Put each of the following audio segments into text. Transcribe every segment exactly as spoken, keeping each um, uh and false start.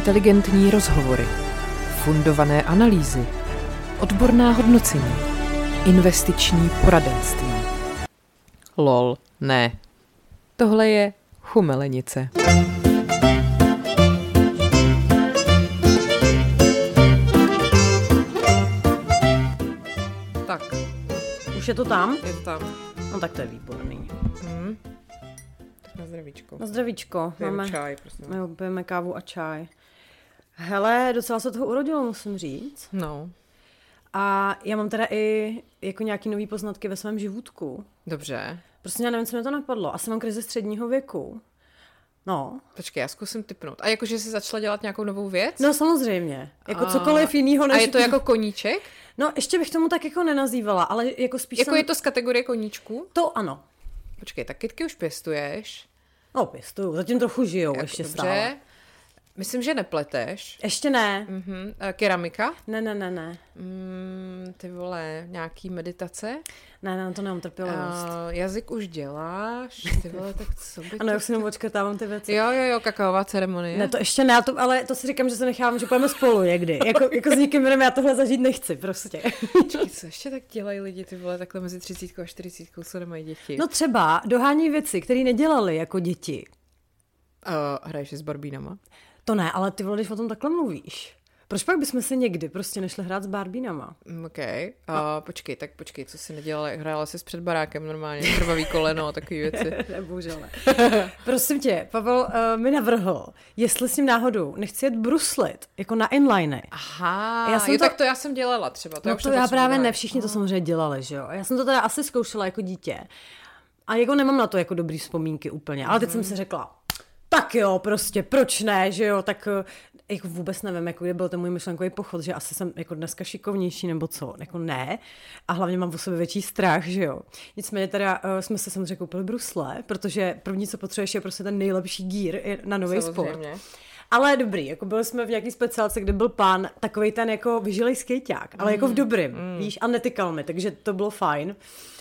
Inteligentní rozhovory, fundované analýzy, odborná hodnocení, investiční poradenství. Lol, ne. Tohle je chumelenice. Tak. Už je to tam? Je to tam. No tak to je výborný. Hmm. Tak na zdravíčko. Na zdravíčko. Pijeme Máme, čaj, prosím. my pijeme kávu a čaj. Hele, docela se toho urodilo, musím říct. No, A já mám teda i jako nějaký nový poznatky ve svém živůdku. dobře. Prostě já nevím, co mě to napadlo. Asi mám krizi středního věku. No. Počkej, já zkusím tipnout. A jakože jsi začala dělat nějakou novou věc? No samozřejmě. Jako A- cokoliv jinýho než... A je to jako koníček? No, ještě bych tomu tak jako nenazývala, ale jako spíš Jako jsem... je to z kategorie koníčku? To ano. Počkej, tak kytky už pěstuješ. No, pěstuju. Zatím trochu žijou Jak- ještě dobře. stále. Myslím, že nepleteš. Ještě ne. Mhm. A keramika? Ne, ne, ne, ne. Mm, ty vole, nějaký meditace? Ne, ne, to nemám trpělivost. A jazyk už děláš? Ty vole, tak co by Ano, to... jak si jenom odškrtávám ty věci. Jo, jo, jo, kakaová ceremonie. Ne, to ještě ne, to, ale to si říkám, že se nechávám, že půjdeme spolu někdy. Jako, jako s nikým jiným já tohle zažít nechci, prostě. Počkej, co ještě tak dělají lidi, ty vole, takhle mezi třicítkou a čtyřicítkou, co nemají děti? No třeba dohání věci, které nedělali jako děti. Uh, hraješ si s barbínama? To ne, ale ty vole, když o tom takhle mluvíš. Proč pak bychom se někdy prostě nešli hrát s barbínama? Mm, OK. Uh, počkej, tak počkej, co jsi nedělala? Hrála jsi před barákem normálně, krvavý koleno a takové věci. Ne, bohužel ne. Prosím tě, Pavel uh, mi navrhl, jestli s ním náhodou nechci jet bruslit, jako na inliny. Aha, Já jsem jo, to- tak to já jsem dělala třeba. To No už to já právě nepotřebuji. ne, všichni to samozřejmě dělali, že jo. Já jsem to teda asi zkoušela jako dítě. A jako nemám na to jako dobrý vzpomínky úplně. Ale teď jsem si řekla, tak jo, prostě, proč ne, že jo, tak eh, jako vůbec nevím, jako kde byl ten můj myšlenkový pochod, že asi jsem jako dneska šikovnější nebo co, jako ne. A hlavně mám o sobě větší strach, že jo. Nicméně teda uh, jsme se samozřejmě koupili brusle, protože první, co potřebuješ, je prostě ten nejlepší gear na nový sport. Samozřejmě. Ale dobrý, jako byli jsme v nějaký speciálce, kde byl pán takovej ten jako vyžilej skejťák, ale jako v dobrým, mm. víš, a netykal mi, takže to bylo fajn.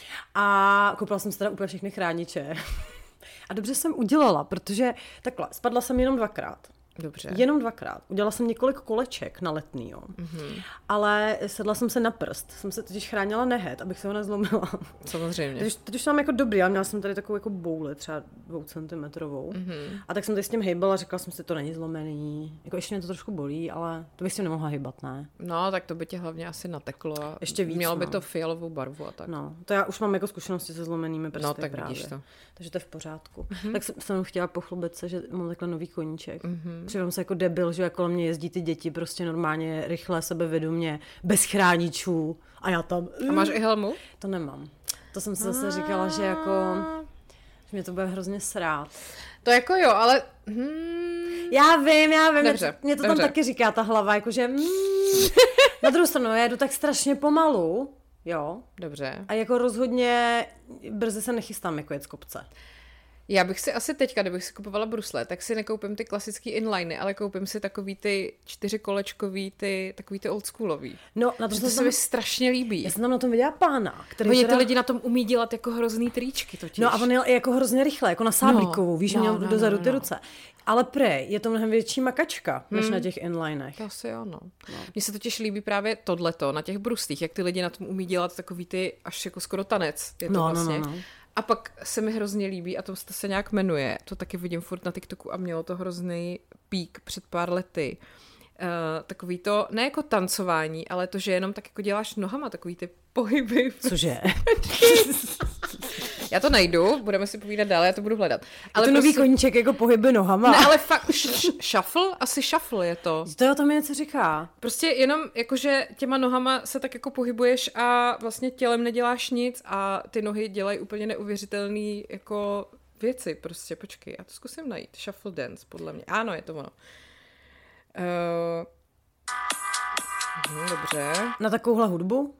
A koupila jsem si teda úplně všechny chrániče. A dobře jsem udělala, protože takhle, spadla jsem jenom dvakrát. Dobře. Jenom dvakrát. Udělala jsem několik koleček na letný, jo. Mm-hmm. Ale sedla jsem se na prst. Jsem se totiž chránila nehet, abych se ho nezlomila. Samozřejmě. Teď, teď už mám jako dobrý, ale měla jsem tady takovou jako bouli, třeba dvoucentimetrovou. Mm-hmm. A tak jsem tady s tím hejbala, řekla jsem si, to není zlomený. Jako ještě mě to trošku bolí, ale to bych si nemohla hejbat, ne? No, tak to by tě hlavně asi nateklo a Ještě víc, mělo by no. to fialovou barvu a tak. No, to já už mám jako zkušenosti se zlomenými prsty No, tak právě. vidíš to. Takže to je v pořádku. Mm-hmm. Tak jsem, jsem chtěla pochlubit se, že mám takhle nový koníček. Mm-hmm. Přijím se jako debil, že kolem mě jezdí ty děti prostě normálně, rychle, sebevědomě, bez chráničů a já tam... A máš i helmu? To nemám. To jsem si zase říkala, že jako... Že mě to bude hrozně srát. To jako jo, ale... Hmm... Já vím, já vím, Dobře, mě to, mě to tam dobře. taky říká ta hlava, jakože... Mm. Na druhou stranu, já jedu tak strašně pomalu, jo, Dobře. a jako rozhodně brzy se nechystám jako jet z kopce. Já bych si asi teďka, kdybych si kupovala brusle, tak si nekoupím ty klasický inliny, ale koupím si takový ty čtyřikolečkový, ty, takový ty oldschoolový. No, na to, Protože jsem to se tam, mi strašně líbí. já jsem tam na tom viděla pána, který Oni teda... ty lidi na tom umí dělat jako hrozný tričky totiž. No a on jel i jako hrozně rychle, jako na sáblíkovou, No, víš, no, měl no, dozadu no, ty no. ruce. Ale prej, je to mnohem větší makačka, než Hmm. na těch inlinech. To asi jo, no. no. Mně se totiž líbí právě tohleto na těch bruslích, jak ty lidi na tom umí dělat takový ty až jako skoro tanec. Je to No, no, vlastně. no, no. A pak se mi hrozně líbí, a to, to se nějak jmenuje, to taky vidím furt na TikToku a mělo to hrozný pík před pár lety. Uh, takový to, ne jako tancování, ale to, že jenom tak jako děláš nohama, takový ty pohyby. Cože? Já to najdu, budeme si povídat dál, já to budu hledat. Ale to nový koníček jako pohyby nohama. Ne, ale fakt, š- shuffle? Asi shuffle je to. To jo, to mi něco říká. Prostě jenom jakože těma nohama se tak jako pohybuješ a vlastně tělem neděláš nic a ty nohy dělají úplně neuvěřitelný jako věci. Prostě počkej, já to zkusím najít. Shuffle dance, podle mě. Ano, je to ono. Uh... Hm, dobře. Na takovouhle hudbu?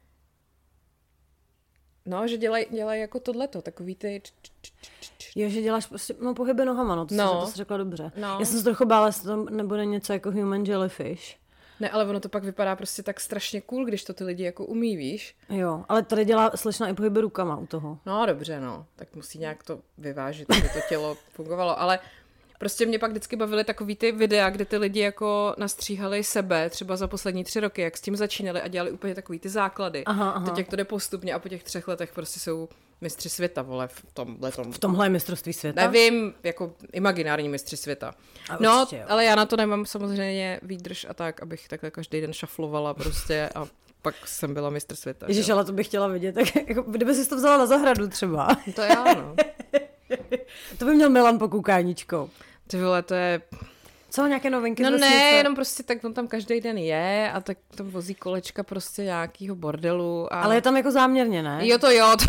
No, že dělají dělaj jako tohleto, takový ty... Jo, že děláš prostě, no pohyby nohama, no, to, No. no. Jsi, to jsi řekla dobře. No. Já jsem se trochu bála, jestli to nebude něco jako human jellyfish. Ne, ale ono to pak vypadá prostě tak strašně cool, když to ty lidi jako umí, víš? Jo, ale tady dělá slečna i pohyby rukama u toho. No dobře, no. Tak musí nějak to vyvážit, aby to tělo fungovalo. Ale prostě mě pak vždycky bavily takový ty videa, kde ty lidi jako nastříhali sebe, třeba za poslední tři roky, jak s tím začínali a dělali úplně takový ty základy. Aha, aha. Teď jak to jde postupně a po těch třech letech prostě jsou mistři světa, vole, v tomhle tom. V tomhle je mistrovství světa? Nevím, jako imaginární mistři světa. A no, určitě, ale já na to nemám samozřejmě výdrž a tak, abych takhle každý den šaflovala prostě a pak jsem byla mistr světa. Ježiš, ale to bych chtěla vidět, tak jako, kdyby jsi to vzala na zahradu třeba. To já, no. To by měl Milan pokoukáníčkou. Ty vole, to je... Co, nějaké novinky? No vlastně, ne, co? jenom prostě tak on tam každý den je a tak tam vozí kolečka prostě nějakýho bordelu. A... Ale je tam jako záměrně, ne? Jo, to jo. To...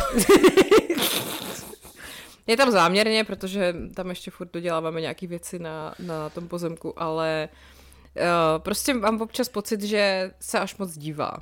je tam záměrně, protože tam ještě furt doděláváme nějaký věci na, na tom pozemku, ale uh, prostě mám občas pocit, že se až moc dívá.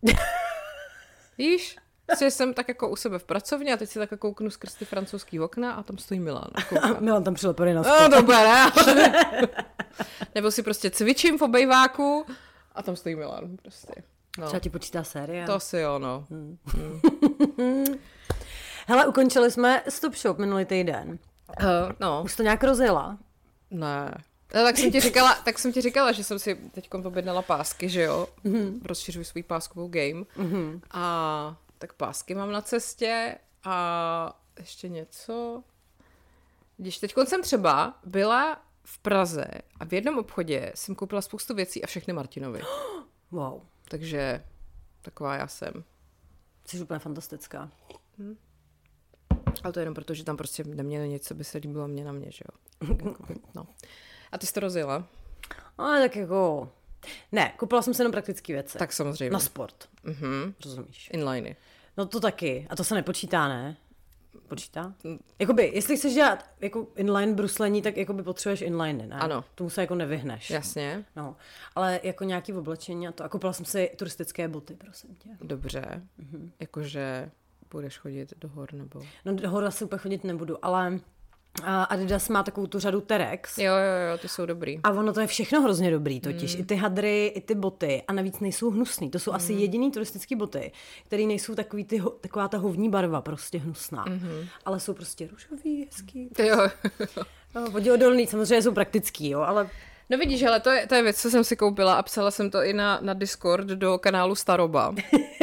Víš? Prostě jsem tak jako u sebe v pracovně a teď si tak kouknu skrz ty francouzský okna a tam stojí Milan. A Milan tam přilepený na No, to bere. Nebo si prostě cvičím v obejváku a tam stojí Milan prostě. No. Třeba ti počítá série. To asi jo, no. Hmm. Hmm. Hele, ukončili jsme Stop Shop minulý týden. Uh, no. Už to nějak rozjela? Ne. No, tak jsem ti říkala, tak jsem ti říkala, že jsem si teďkom objednala pásky, že jo? Mm-hmm. Rozšiřuji svůj páskovou game. Mm-hmm. A tak pásky mám na cestě a ještě něco. Když teďkon jsem třeba byla v Praze a v jednom obchodě jsem koupila spoustu věcí a všechny Martinovi. Wow. Takže taková já jsem. Jsi úplně fantastická. Hm. Ale to jenom proto, že tam prostě neměli nic, co by se líbilo mě na mě, že jo? No. A ty jsi to rozjela? Ale tak jako... Ne, koupila jsem se jenom praktické věci. Tak samozřejmě. Na sport. Mhm. Rozumíš? Inliny. No to taky. A to se nepočítá, ne? Počítá? Jakoby, jestli chceš dělat jako inline bruslení, tak jakoby potřebuješ inliny, ne? Ano. Tomu se jako nevyhneš. Jasně. No, ale jako nějaký oblečení a to. A koupila jsem si turistické boty, prosím tě. Dobře. Mhm. Jakože budeš chodit do hor, nebo... No do hor asi úplně chodit nebudu, ale a Adidas má takovou tu řadu Terex. Jo, jo, jo, ty jsou dobrý. A ono to je všechno hrozně dobrý totiž. Mm. I ty hadry, i ty boty. A navíc nejsou hnusný. To jsou mm. asi jediný turistický boty, které nejsou takový ty, taková ta hovní barva prostě hnusná. Mm-hmm. Ale jsou prostě růžový, hezký. Ty jo. No, voděodolný, samozřejmě jsou praktický, jo, ale... No vidíš, hele, to je, to je věc, co jsem si koupila a psala jsem to i na, na Discord do kanálu Staroba.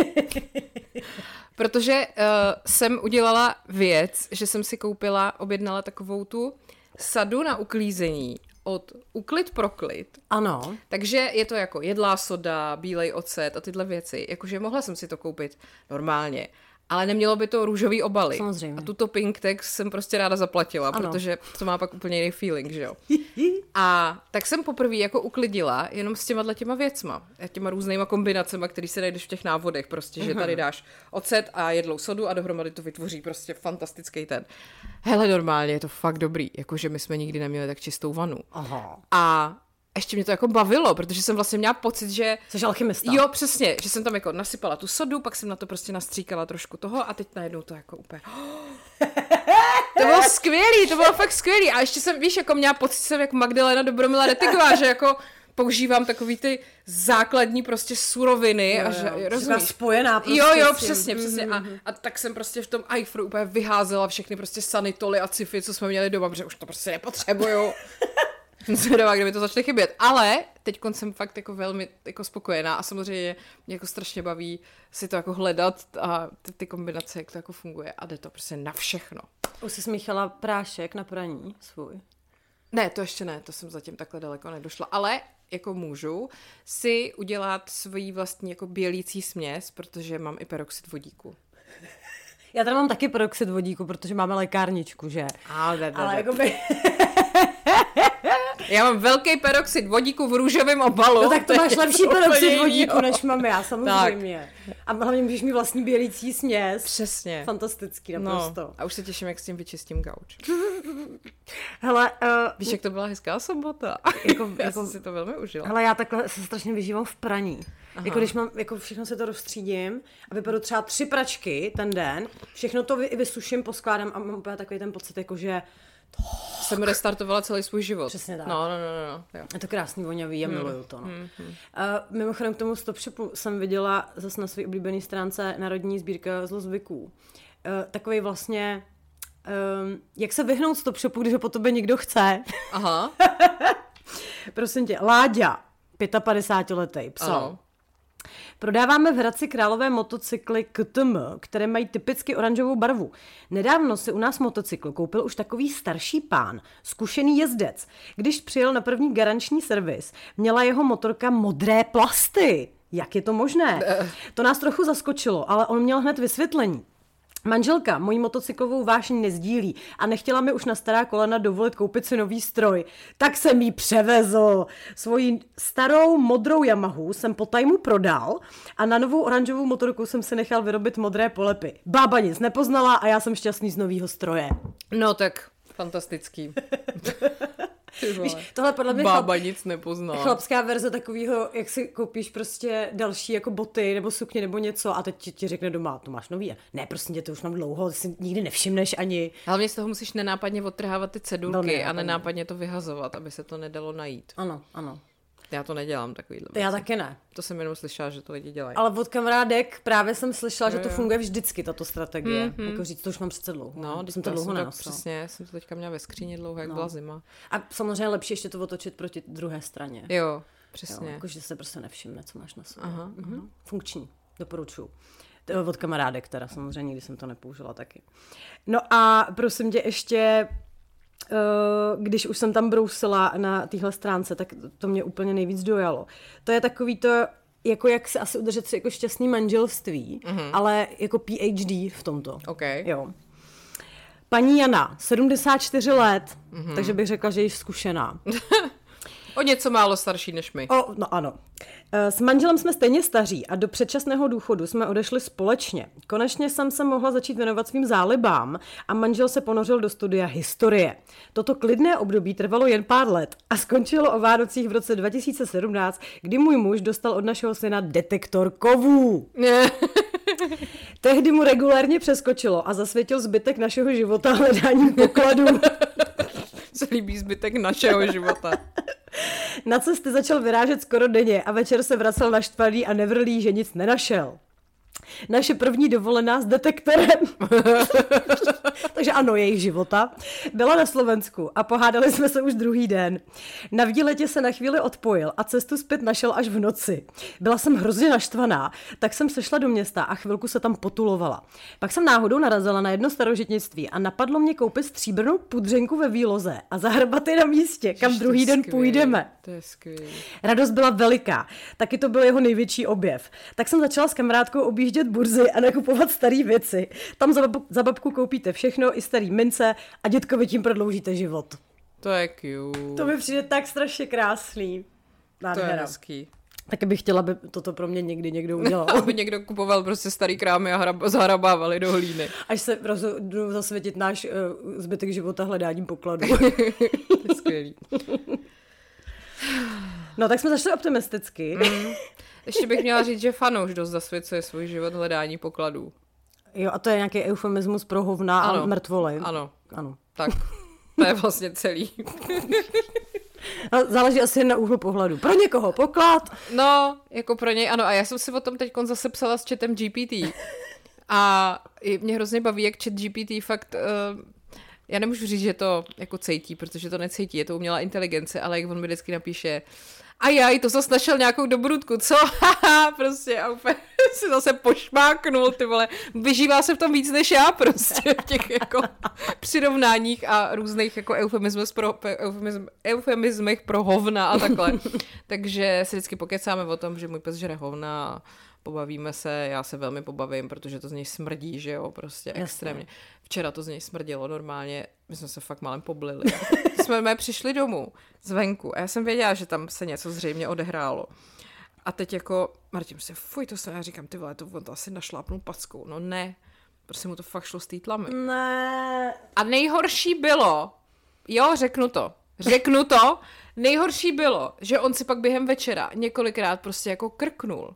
Protože uh, jsem udělala věc, že jsem si koupila, objednala takovou tu sadu na uklízení od Uklid pro klid. Ano. Takže je to jako jedlá soda, bílej ocet a tyhle věci. Jakože mohla jsem si to koupit normálně, ale nemělo by to růžový obaly. Samozřejmě. A tuto Pink Tex jsem prostě ráda zaplatila, ano. Protože to má pak úplně jiný feeling, že jo. A tak jsem poprvé jako uklidila jenom s těma těma věcma. Těma různýma kombinacema, který se najdeš v těch návodech. Prostě, že tady dáš ocet a jedlou sodu a dohromady to vytvoří prostě fantastický ten. Hele, normálně je to fakt dobrý. Jakože my jsme nikdy neměli tak čistou vanu. Aha. A ještě mě to jako bavilo, protože jsem vlastně měla pocit, že... Jsi alchymista. Jo, přesně, že jsem tam jako nasypala tu sodu, pak jsem na to prostě nastříkala trošku toho a teď najednou to jako úplně... To bylo skvělý, to bylo fakt skvělý. A ještě jsem, víš, jako měla pocit, jsem jako Magdalena Dobromila Retigová, že jako používám takový ty základní prostě suroviny. Jo, a že, jo, rozumíš? Spojená prostě. Jo, jo, přesně, přesně. A, a tak jsem prostě v tom iFru úplně vyházela všechny prostě sanitoly a cify, co jsme měli doma, protože už to prostě nepotřebuju. Jsem zvědavá, kde mi to začne chybět. Ale teď jsem fakt jako velmi jako spokojená a samozřejmě mě jako strašně baví si to jako hledat a ty, ty kombinace, jak to jako funguje a jde to prostě na všechno. Už jsi smíchala prášek na praní svůj? Ne, to ještě ne, to jsem zatím takhle daleko nedošla, ale jako můžu si udělat svoji vlastní jako bělící směs, protože mám i peroxid vodíku. Já tady mám taky peroxid vodíku, protože máme lékárničku, že? Ale, ne, ne, ale ne. jakoby... Já mám velký peroxid vodíku v růžovém obalu. No tak to máš lepší peroxid vodíku, jo. než mám já, samozřejmě. Tak. A hlavně můžeš mít vlastní bělící směs. Přesně. Fantastický, naprosto. No, a už se těším, jak s tím vyčistím gauč. Hele, uh, víš, jak to byla hezká sobota. Jako, já jako, jsem si to velmi užila. Hele, já takhle se strašně vyžívám v praní. Aha. Jako když mám, jako všechno se to rozstřídím a vypadou třeba tři pračky ten den, všechno to vy, vysuším, poskládám a mám úplně takový ten pocit, jako že jsem restartovala celý svůj život. Přesně tak. No, no, no, no. Jo. Je to krásný, vonavý a hmm. miluju to. No. Hmm, hmm. Uh, mimochodem k tomu Stop Shopu jsem viděla zase na své oblíbené stránce Národní sbírka zlozvyků. Uh, takový vlastně Um, jak se vyhnout stop shopu, když ho po tobě někdo chce? Aha. Prosím tě, Láďa, pětapadesátiletý, psal. Ano. Prodáváme v Hradci Králové motocykly K T M, které mají typicky oranžovou barvu. Nedávno si u nás motocykl koupil už takový starší pán, zkušený jezdec. Když přijel na první garanční servis, měla jeho motorka modré plasty. Jak je to možné? To nás trochu zaskočilo, ale on měl hned vysvětlení. Manželka mojí motocyklovou vášní nezdílí a nechtěla mi už na stará kolena dovolit koupit si nový stroj. Tak jsem jí převezl. Svoji starou modrou Yamahu jsem po tajmu prodal a na novou oranžovou motorku jsem si nechal vyrobit modré polepy. Bába nic nepoznala a já jsem šťastný z novýho stroje. No tak, fantastický. Víš, tohle podle mě Bába chlap, nic nepoznala. chlapská verze takového, jak si koupíš prostě další jako boty nebo sukně nebo něco a teď ti, ti řekne doma, to máš nový. Ne, prostě tě to už mám dlouho, ty si nikdy nevšimneš ani. Hlavně z toho musíš nenápadně odtrhávat ty cedulky Velmi a nenápadně to vyhazovat, aby se to nedalo najít. Ano, ano. Já to nedělám takovýhle. Já taky ne. To jsem jenom slyšela, že to lidi dělají. Ale od kamarádek právě jsem slyšela, Jo, že to jo. funguje vždycky, tato strategie. Mhm. Jako říct, to už mám přece dlouho. No, jsem to já dlouho jsem to nenosila. přesně, jsem to teďka měla ve skříni dlouho, jak No. byla zima. A samozřejmě lepší ještě to otočit proti druhé straně. Jo, přesně. Jo, jakože se prostě nevšimne, co máš na sobě. Aha, Mhm. aha. Funkční, doporučuji. To od kamarádek teda, samozřejmě, nikdy jsem to nepoužila taky. No a prosím tě ještě, eh, když už jsem tam brousila na téhle stránce, tak to mě úplně nejvíc dojalo. To je takový to, jako jak se asi udržet si jako šťastný manželství, Mhm. ale jako P H D v tomto. OK. Jo. Paní Jana, sedmdesát čtyři let, Mhm. takže bych řekla, že je zkušená. O něco málo starší než my. O, no ano. E, S manželem jsme stejně staří a do předčasného důchodu jsme odešli společně. Konečně jsem se mohla začít věnovat svým zálibám a manžel se ponořil do studia historie. Toto klidné období trvalo jen pár let a skončilo o Vánocích v roce dva tisíce sedmnáct, kdy můj muž dostal od našeho syna detektor kovů. Tehdy mu regulérně přeskočilo a zasvětil zbytek našeho života hledáním pokladů. Se líbí zbytek našeho života. Na cesty začal vyrážet skoro denně a večer se vracel naštvaný a nevrlý, že nic nenašel. Naše první dovolená s detektorem, takže ano, jejich života, byla na Slovensku a pohádali jsme se už druhý den. Na výletě se na chvíli odpojil a cestu zpět našel až v noci. Byla jsem hrozně naštvaná, tak jsem sešla do města a chvilku se tam potulovala. Pak jsem náhodou narazila na jedno starožitnictví a napadlo mě koupit stříbrnou pudřenku ve výloze a zahrbat je na místě, kam Ježiš, to druhý je den skvělý, půjdeme. To je skvělý. Radost byla veliká, taky to byl jeho největší objev. Tak jsem začala s kamarádkou objíždět burzy a nakupovat staré věci. Tam za, bab- za babku koupíte všechno, i starý mince a dětkovi tím prodloužíte život. To je cute. To mi přijde tak strašně krásný. To je Nádhera. hezký. Taky bych chtěla, aby toto pro mě někdy někdo udělal. Aby někdo kupoval prostě starý krámy a hrab- zahrabávali do hlíny. Až se rozhodnu zasvětit náš uh, zbytek života hledáním pokladů. To je skvělý. No tak jsme začali optimisticky. Mm. Ještě bych měla říct, že fanouš dost zasvěcuje svůj život hledání pokladů. Jo, a to je nějaký eufemismus pro hovna a Ano. mrtvoly. Ano, Ano. tak to je vlastně celý. A záleží asi na úhlu pohledu. Pro někoho poklad. No, jako pro něj ano. A já jsem si o tom teď zase psala s chatem G P T. A i mě hrozně baví, jak chat G P T fakt... Uh, já nemůžu říct, že to jako cítí, protože to necítí, je to umělá inteligence, ale jak on mi vždycky napíše a jaj, to zase našel nějakou dobrutku, co? Haha, prostě a úplně si zase pošmáknul, ty vole. Vyžívá se v tom víc než já prostě v těch jako přirovnáních a různých jako eufemismech pro, eufemism, eufemismech pro hovna a takhle. Takže si vždycky pokecáme o tom, že můj pes žere hovna a pobavíme se, já se velmi pobavím, protože to z něj smrdí, že jo, prostě Jasně. extrémně. Včera to z něj smrdilo normálně, my jsme se fakt málem poblili. jsme mé přišli domů zvenku a já jsem věděla, že tam se něco zřejmě odehrálo. A teď jako, Martin se, fuj, to jsem, já říkám, ty vole, to on to asi našlápnul packou. No ne, prostě mu to fakt šlo z té tlamy. Ne. A nejhorší bylo, jo, řeknu to, řeknu to, nejhorší bylo, že on si pak během večera několikrát prostě jako krknul.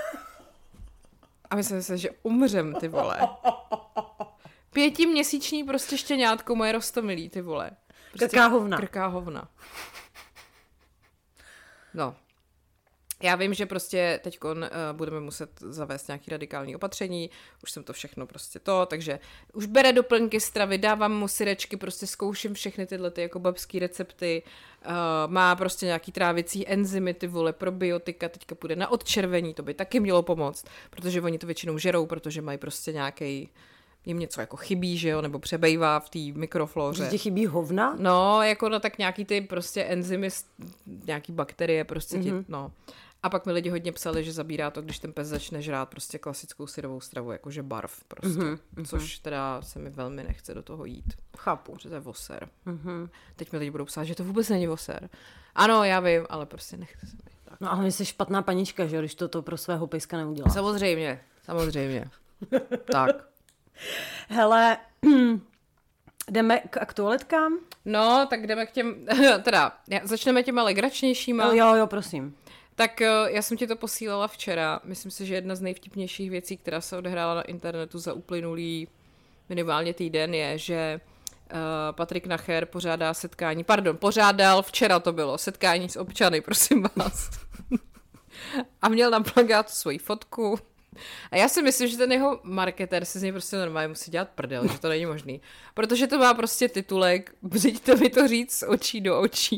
A myslím si, že umřem, ty vole. Pětiměsíční prostě štěňátko moje rostomilý, ty vole. Prostě Krká hovna. Krká hovna. No. Já vím, že prostě teď uh, budeme muset zavést nějaké radikální opatření, už jsem to všechno prostě to, takže už bere doplňky stravy, dávám mu syrečky, prostě zkouším všechny tyhle ty jako babský recepty, uh, má prostě nějaký trávicí enzymy, ty vole, probiotika, teďka půjde na odčervení, to by taky mělo pomoct, protože oni to většinou žerou, protože mají prostě nějaký jim něco jako chybí, že jo, nebo přebejvá v té mikroflóře. Že chybí hovna? No, jako no tak nějaký ty prostě enzymy, nějaký bakterie, prostě mm-hmm. ti, no. A pak mi lidi hodně psali, že zabírá to, když ten pes začne žrát prostě klasickou syrovou stravu, jakože barv prostě, mm-hmm. což teda se mi velmi nechce do toho jít. Chápu. Protože to je voser. Mm-hmm. Teď mi lidi budou psát, že to vůbec není voser. Ano, já vím, ale prostě nechce se mi. Tak. No ale jsi špatná panička, že jo, když to, to pro svého pejska neudělá. Samozřejmě, samozřejmě. Tak. Hele, jdeme k aktualitkám? No, tak jdeme k těm, teda, začneme těma legračnějšíma. Jo, jo, jo, prosím. Tak já jsem ti to posílala včera. Myslím si, že jedna z nejvtipnějších věcí, která se odehrála na internetu za uplynulý minimálně týden, je, že uh, Patrik Nacher pořádá setkání, pardon, pořádal, včera to bylo, setkání s občany, prosím vás. A měl na plakátu svoji fotku. A já si myslím, že ten jeho marketér si z něj prostě normálně musí dělat prdel, že to není možný. Protože to má prostě titulek, přijďte mi to říct z očí do očí.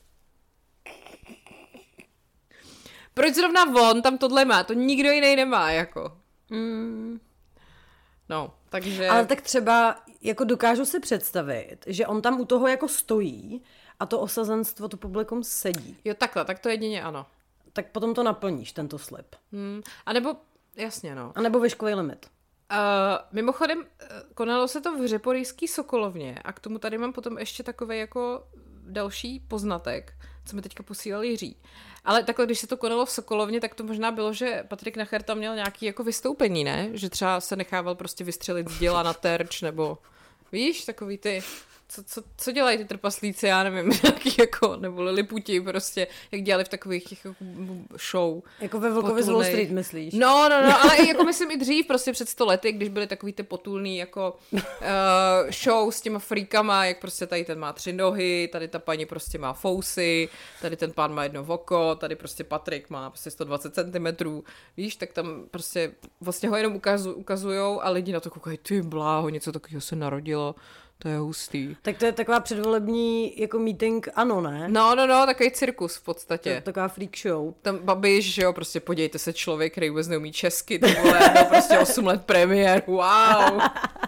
Proč zrovna on tam tohle má? To nikdo jiný nemá, jako. Mm. No, takže... Ale tak třeba, jako dokážu si představit, že on tam u toho jako stojí a to osazenstvo, to publikum sedí. Jo, takhle, tak to jedině ano. Tak potom to naplníš, tento slib. Hmm. A nebo, jasně, no. A nebo výškový limit. Uh, mimochodem, konalo se to v Řeporyjský Sokolovně a k tomu tady mám potom ještě takovej jako další poznatek, co mi teďka posílal Jiří. Ale takhle, když se to konalo v Sokolovně, tak to možná bylo, že Patrik Nacher tam měl nějaký jako vystoupení, ne? Že třeba se nechával prostě vystřelit z děla na terč, nebo víš, takový ty... Co, co, co dělají ty trpaslíci, já nevím, nějaký jako, nebo Liliputi prostě, jak dělali v takových těch jako show. Jako ve Vlkovi z Wall Street, myslíš? No, no, no, ale i jako myslím i dřív, prostě před sto lety, když byly takový ty potulný jako uh, show s těma freakama, jak prostě tady ten má tři nohy, tady ta paní prostě má fousy, tady ten pán má jedno oko, tady prostě Patrik má prostě sto dvacet centimetrů, víš, tak tam prostě vlastně ho jenom ukazu, ukazujou a lidi na to koukají, ty bláho, něco takového se narodilo. To je hustý. Tak to je taková předvolební jako meeting, ano, ne? No, no, no, takový cirkus v podstatě. To, taková freak show. Tam Babiš, že jo, prostě podívejte se, člověk, který vůbec neumí česky, ty vole, no prostě osm let premiér, wow.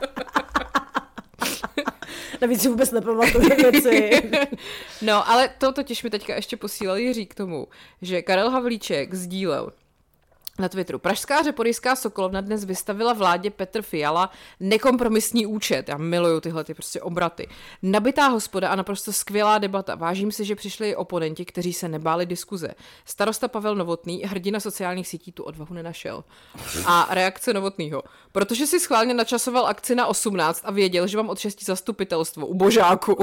Navíc si vůbec nepamatuje věci. No, ale to totiž mi teďka ještě posílal Jiří k tomu, že Karel Havlíček sdílel na Twitteru. Pražská Řeporyjská Sokolovna dnes vystavila vládě Petr Fiala nekompromisní účet. Já miluju tyhle ty prostě obraty. Nabitá hospoda a naprosto skvělá debata. Vážím si, že přišli i oponenti, kteří se nebáli diskuze. Starosta Pavel Novotný, hrdina sociálních sítí, tu odvahu nenašel. A reakce Novotnýho. Protože si schválně načasoval akci na osmnáct a věděl, že mám od šesti zastupitelstvo u božáku.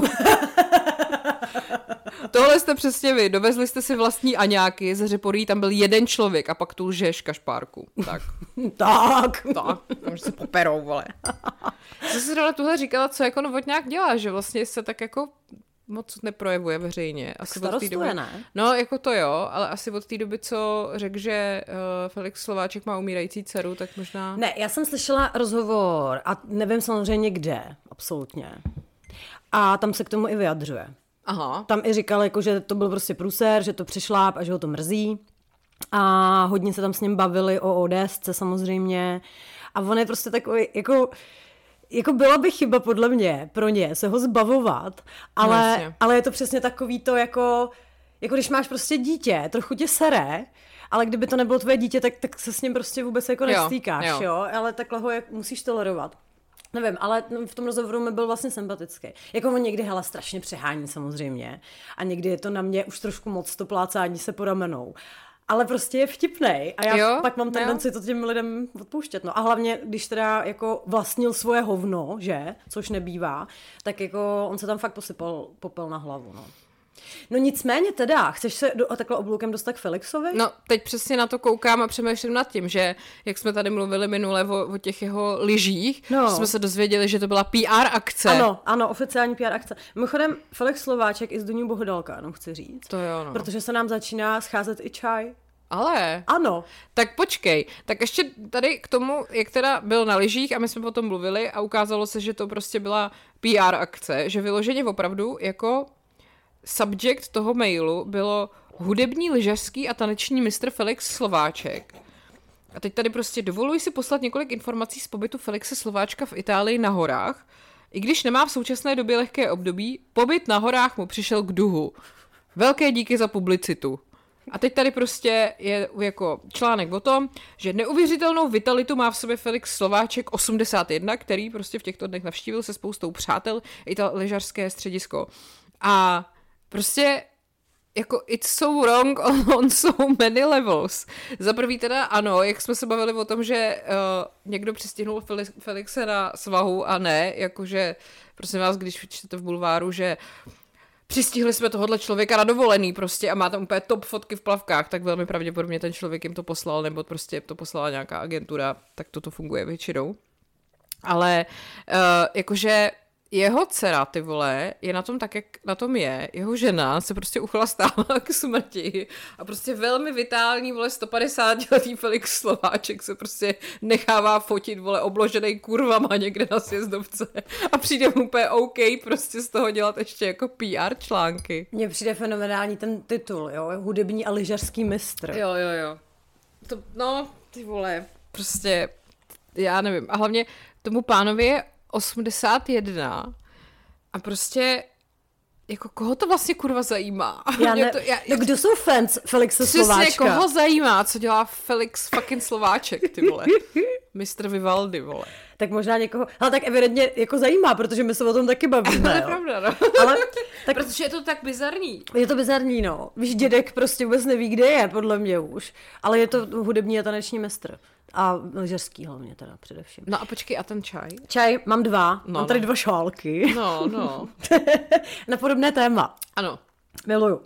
Tohle jste přesně vy. Dovezli jste si vlastní aňáky, ze Řeporyjí tam byl jeden člověk a pak tu lžeš kašpárku. Tak. tak. Tak. Už se poperou, vole. Co jsi zrovna tuhle říkala, co jako Novotňák dělá, že vlastně se tak jako moc neprojevuje veřejně. Asi od té doby, ne? No, jako to jo, ale asi od té doby, co řekl, že uh, Felix Slováček má umírající dceru, tak možná... Ne, já jsem slyšela rozhovor a nevím samozřejmě kde, absolutně. A tam se k tomu i vyjadřuje. Aha. Tam i říkal, jako, že to byl prostě průser, že to přišláp a že ho to mrzí. A hodně se tam s ním bavili o ODSce samozřejmě. A on je prostě takový, jako... Jako byla by chyba podle mě pro ně se ho zbavovat, ale, no, ale je to přesně takový to jako, jako když máš prostě dítě, trochu tě sere, ale kdyby to nebylo tvoje dítě, tak, tak se s ním prostě vůbec jako nestýkáš, jo, jo. jo? Ale takhle ho jak musíš tolerovat. Nevím, ale v tom rozhovoru mi byl vlastně sympatický. Jako on někdy, hele, strašně přehání samozřejmě a někdy je to na mě už trošku moc to plácání se po ramenou. Ale prostě je vtipnej a já jo, pak mám tendenci jo. to těm lidem odpouštět. No a hlavně, když teda jako vlastnil svoje hovno, že, což nebývá, tak jako on se tam fakt posypal popel na hlavu, no. No nicméně teda, chceš se do, a takhle obloukem dostat k Felixovi? No, teď přesně na to koukám a přemýšlím nad tím, že jak jsme tady mluvili minule o, o těch jeho lyžích, no. jsme se dozvěděli, že to byla P R akce. Ano, ano, oficiální P R akce. Mimochodem, Felix Slováček i s Duňou Bohdalka, jenom chci říct. To jo, no. Protože se nám začíná scházet i čaj. Ale. Ano. Tak počkej, tak ještě tady k tomu, jak teda byl na lyžích a my jsme potom mluvili a ukázalo se, že to prostě byla P R akce, že vyloženě opravdu jako subject toho mailu bylo hudební, lyžařský a taneční mistr Felix Slováček. A teď tady prostě dovoluji si poslat několik informací z pobytu Felixe Slováčka v Itálii na horách. I když nemá v současné době lehké období, pobyt na horách mu přišel k duhu. Velké díky za publicitu. A teď tady prostě je jako článek o tom, že neuvěřitelnou vitalitu má v sobě Felix Slováček osmdesát jedna, který prostě v těchto dnech navštívil se spoustou přátel ital- lyžařské středisko. A prostě jako it's so wrong on, on so many levels. Za prvý teda ano, jak jsme se bavili o tom, že uh, někdo přistihnul Felix, Felixe na svahu a ne, jakože prosím vás, když čtete v bulváru, že přistihli jsme tohohle člověka na dovolený prostě a má tam úplně top fotky v plavkách, tak velmi pravděpodobně ten člověk jim to poslal, nebo prostě to poslala nějaká agentura, tak toto funguje většinou. Ale uh, jakože jeho dcera, ty vole, je na tom tak, jak na tom je. Jeho žena se prostě uchlastává k smrti a prostě velmi vitální, vole, stopadesátiletý Felix Slováček se prostě nechává fotit, vole, obložený kurvama někde na sjezdovce a přijde mu úplně OK prostě z toho dělat ještě jako P R články. Mně přijde fenomenální ten titul, jo, hudební a lyžařský mistr. Jo, jo, jo. To, no, ty vole, prostě, já nevím. A hlavně tomu pánovi je osmdesát jedna a prostě jako koho to vlastně kurva zajímá? Já ne, to, já, no kdo jsou fans Felixe Slováčka? Přesně, koho zajímá, co dělá Felix fucking Slováček, ty vole. mistr Vivaldi, vole. Tak možná někoho, ale tak evidentně jako zajímá, protože my se o tom taky bavíme, To je jo. pravda, no. Ale tak protože je to tak bizarní. je to bizarní, no. Víš, dědek prostě vůbec neví, kde je, podle mě už. Ale je to hudební a taneční mistr. A lyžařský hlavně teda především. No a počkej, a ten čaj? Čaj, mám dva. No, mám tady no. dva šálky. No, no. Na podobné téma. Ano. Miluju.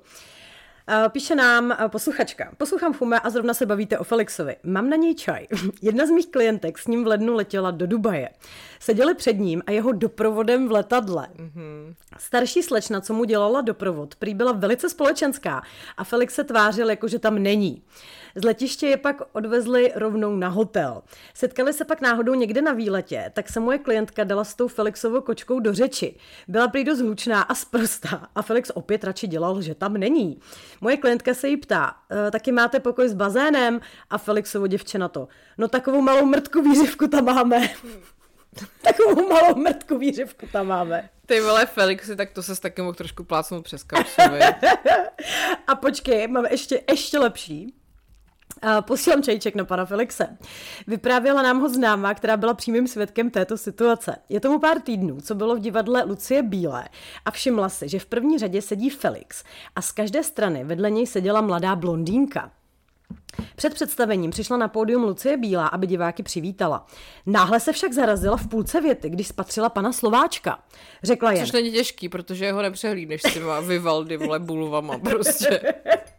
Píše nám posluchačka. Poslouchám Fume a zrovna se bavíte o Felixovi. Mám na něj čaj. Jedna z mých klientek s ním v lednu letěla do Dubaje. Seděli před ním a jeho doprovodem v letadle. Mm-hmm. Starší slečna, co mu dělala doprovod, prý byla velice společenská a Felix se tvářil, jako že tam není. Z letiště je pak odvezli rovnou na hotel. Setkali se pak náhodou někde na výletě, tak se moje klientka dala s tou Felixovou kočkou do řeči. Byla prý dost hlučná a sprostá a Felix opět radši dělal, že tam není. Moje klientka se jí ptá, e, taky máte pokoj s bazénem? A Felixovo děvče na to, no takovou malou mrtku výřivku tam máme. Takovou malou mrtku výřivku tam máme. Ty vole Felixy, tak to ses taky mohl trošku plácnout přes kapsu, A počkej, máme ještě, ještě lepší. Uh, posílám čajíček na pana Felixe. Vyprávěla nám ho známá, která byla přímým svědkem této situace. Je tomu pár týdnů, co bylo v divadle Lucie Bílé a všimla si, že v první řadě sedí Felix a z každé strany vedle něj seděla mladá blondýnka. Před představením přišla na pódium Lucie Bílá, aby diváky přivítala. Náhle se však zarazila v půlce věty, když spatřila pana Slováčka. Řekla jen... Což není těžký, protože ho nepřehlídneš s těma Vivaldi, vole, bulvama prostě.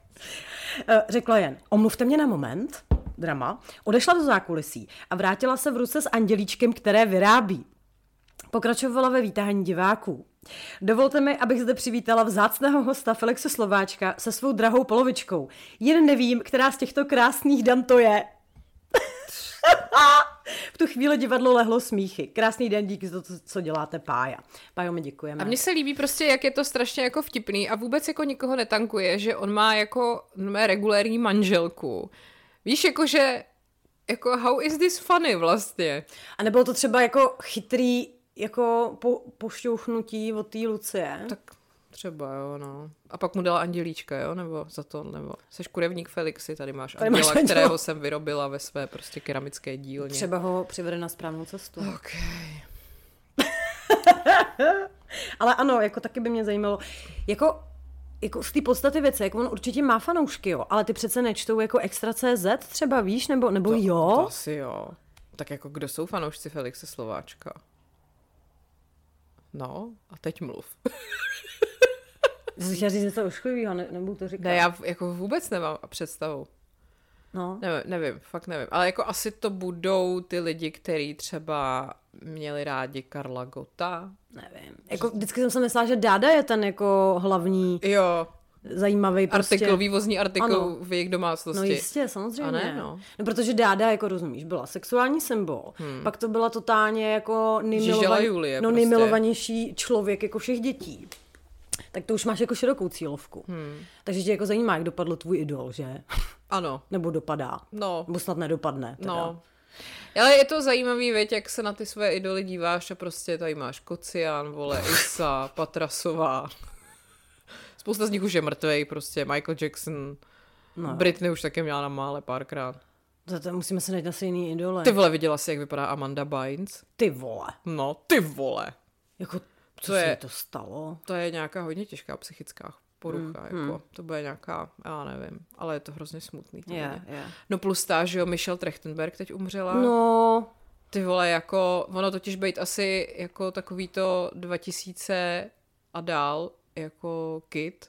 Řekla jen, omluvte mě na moment, drama, odešla do zákulisí a vrátila se v ruce s andělíčkem, které vyrábí. Pokračovala ve vítání diváků. Dovolte mi, abych zde přivítala vzácného hosta Felixe Slováčka se svou drahou polovičkou. Jen nevím, která z těchto krásných dam to je. V tu chvíli divadlo lehlo smíchy. Krásný den, díky za to, co děláte, Pája. Pájo, my děkujeme. A mně se líbí prostě, jak je to strašně jako vtipný a vůbec jako nikoho netankuje, že on má jako má regulérní manželku. Víš, jakože jako how is this funny vlastně? A nebylo to třeba jako chytrý jako po, pošťouchnutí od té Lucie? Tak třeba, jo, no. A pak mu dala andělíčka, jo, nebo za to, nebo seš kurevník Felixy, tady máš tady anděla, máš kterého jsem vyrobila ve své prostě keramické dílně. Třeba ho přivede na správnou cestu. Okay. Ale ano, jako taky by mě zajímalo, jako, jako z té podstaty věci, jako on určitě má fanoušky, jo, ale ty přece nečtou jako Extra C Z třeba, víš, nebo, nebo to, jo? To asi jo. Tak jako kdo jsou fanoušci Felixe Slováčka? No, a teď mluv. Jsi chtěla říct něco ošklivýho, ne, nebudu to říkat. Ne, já jako vůbec nemám představu. No. Nevím, nevím, fakt nevím. Ale jako asi to budou ty lidi, kteří třeba měli rádi Karla Gotta. Nevím. Jako vždycky jsem se myslela, že Dáda je ten jako hlavní. Jo. zajímavý prostě... Artikl, vývozní artikl ano. v jejich domácnosti. No jistě, samozřejmě. A ne, no. no protože Dáda, jako rozumíš, byla sexuální symbol, hmm. pak to byla totálně jako nejmilovanější Julie, no, prostě. nejmilovanější člověk jako všech dětí. Tak to už máš jako širokou cílovku. Hmm. Takže tě jako zajímá, jak dopadl tvůj idol, že? Ano. Nebo dopadá. No. Nebo snad nedopadne. Teda. No. Ale je to zajímavý, věď, jak se na ty své idoly díváš a prostě tady máš Kocian, vole, Isa, Patrasová. Spousta z nich už je mrtvej, prostě Michael Jackson. No. Britney už taky měla na mále párkrát. To, to musíme se najít na jiný idole. Ty vole, viděla jsi, jak vypadá Amanda Bynes? Ty vole. No, ty vole. Jako, co to se je, to stalo? To je nějaká hodně těžká psychická porucha, Hmm, jako. hmm. To bude nějaká, já nevím, ale je to hrozně smutný. Yeah, yeah. No plus ta, že jo, Michelle Trachtenberg teď umřela. No. Ty vole, jako, ono totiž být asi jako takový to dva tisíce a dál, jako kid,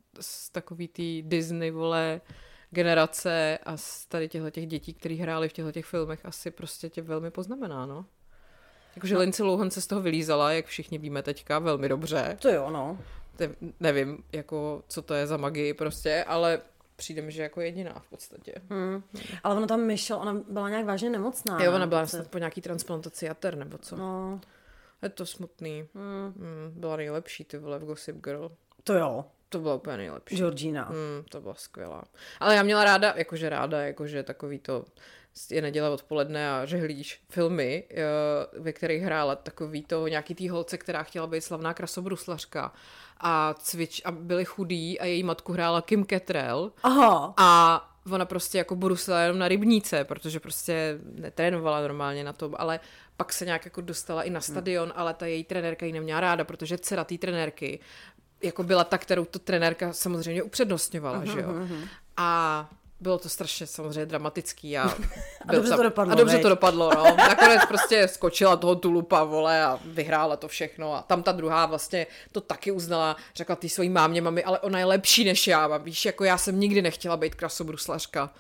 z takový tý Disney, vole, generace a z tady těchto těch dětí, který hráli v těchto těch filmech, asi prostě tě velmi poznamená, no. Jakože no. Lindsay Lohan se z toho vylízala, jak všichni víme teďka, velmi dobře. To jo, no. Te, nevím, jako, co to je za magii prostě, ale přijde mi, že jako jediná v podstatě. Hmm. Ale ona tam Michelle, ona byla nějak vážně nemocná. Jo, ona byla snad po nějaký transplantaci jater, nebo co. No. Je to smutný. Hmm. Hmm, byla nejlepší, ty vole, v Gossip Girl. To jo. To byla úplně nejlepší. Georgina. Hmm, to byla skvělá. Ale já měla ráda, jakože ráda, jakože takový to je neděle odpoledne a žehlíš filmy, ve kterých hrála takový to nějaký tý holce, která chtěla být slavná krasobruslařka a cvič a byli chudí a její matku hrála Kim Cattrall. Aha. A ona prostě jako brusila jenom na rybníce, protože prostě netrénovala normálně na tom, ale pak se nějak jako dostala i na stadion, hmm. ale ta její trenérka ji neměla ráda, protože dcera té trenérky jako byla ta, kterou to trenérka samozřejmě upřednostňovala, uh-huh, že jo. Uh-huh. A bylo to strašně samozřejmě dramatický. A, a dobře to dopadlo. A dobře veď. to dopadlo, no. Nakonec prostě skočila toho tulupa, vole, a vyhrála to všechno. A tam ta druhá vlastně to taky uznala, řekla ty svojí mámě, mami, ale ona je lepší než já. A víš, jako já jsem nikdy nechtěla být krasobruslařka.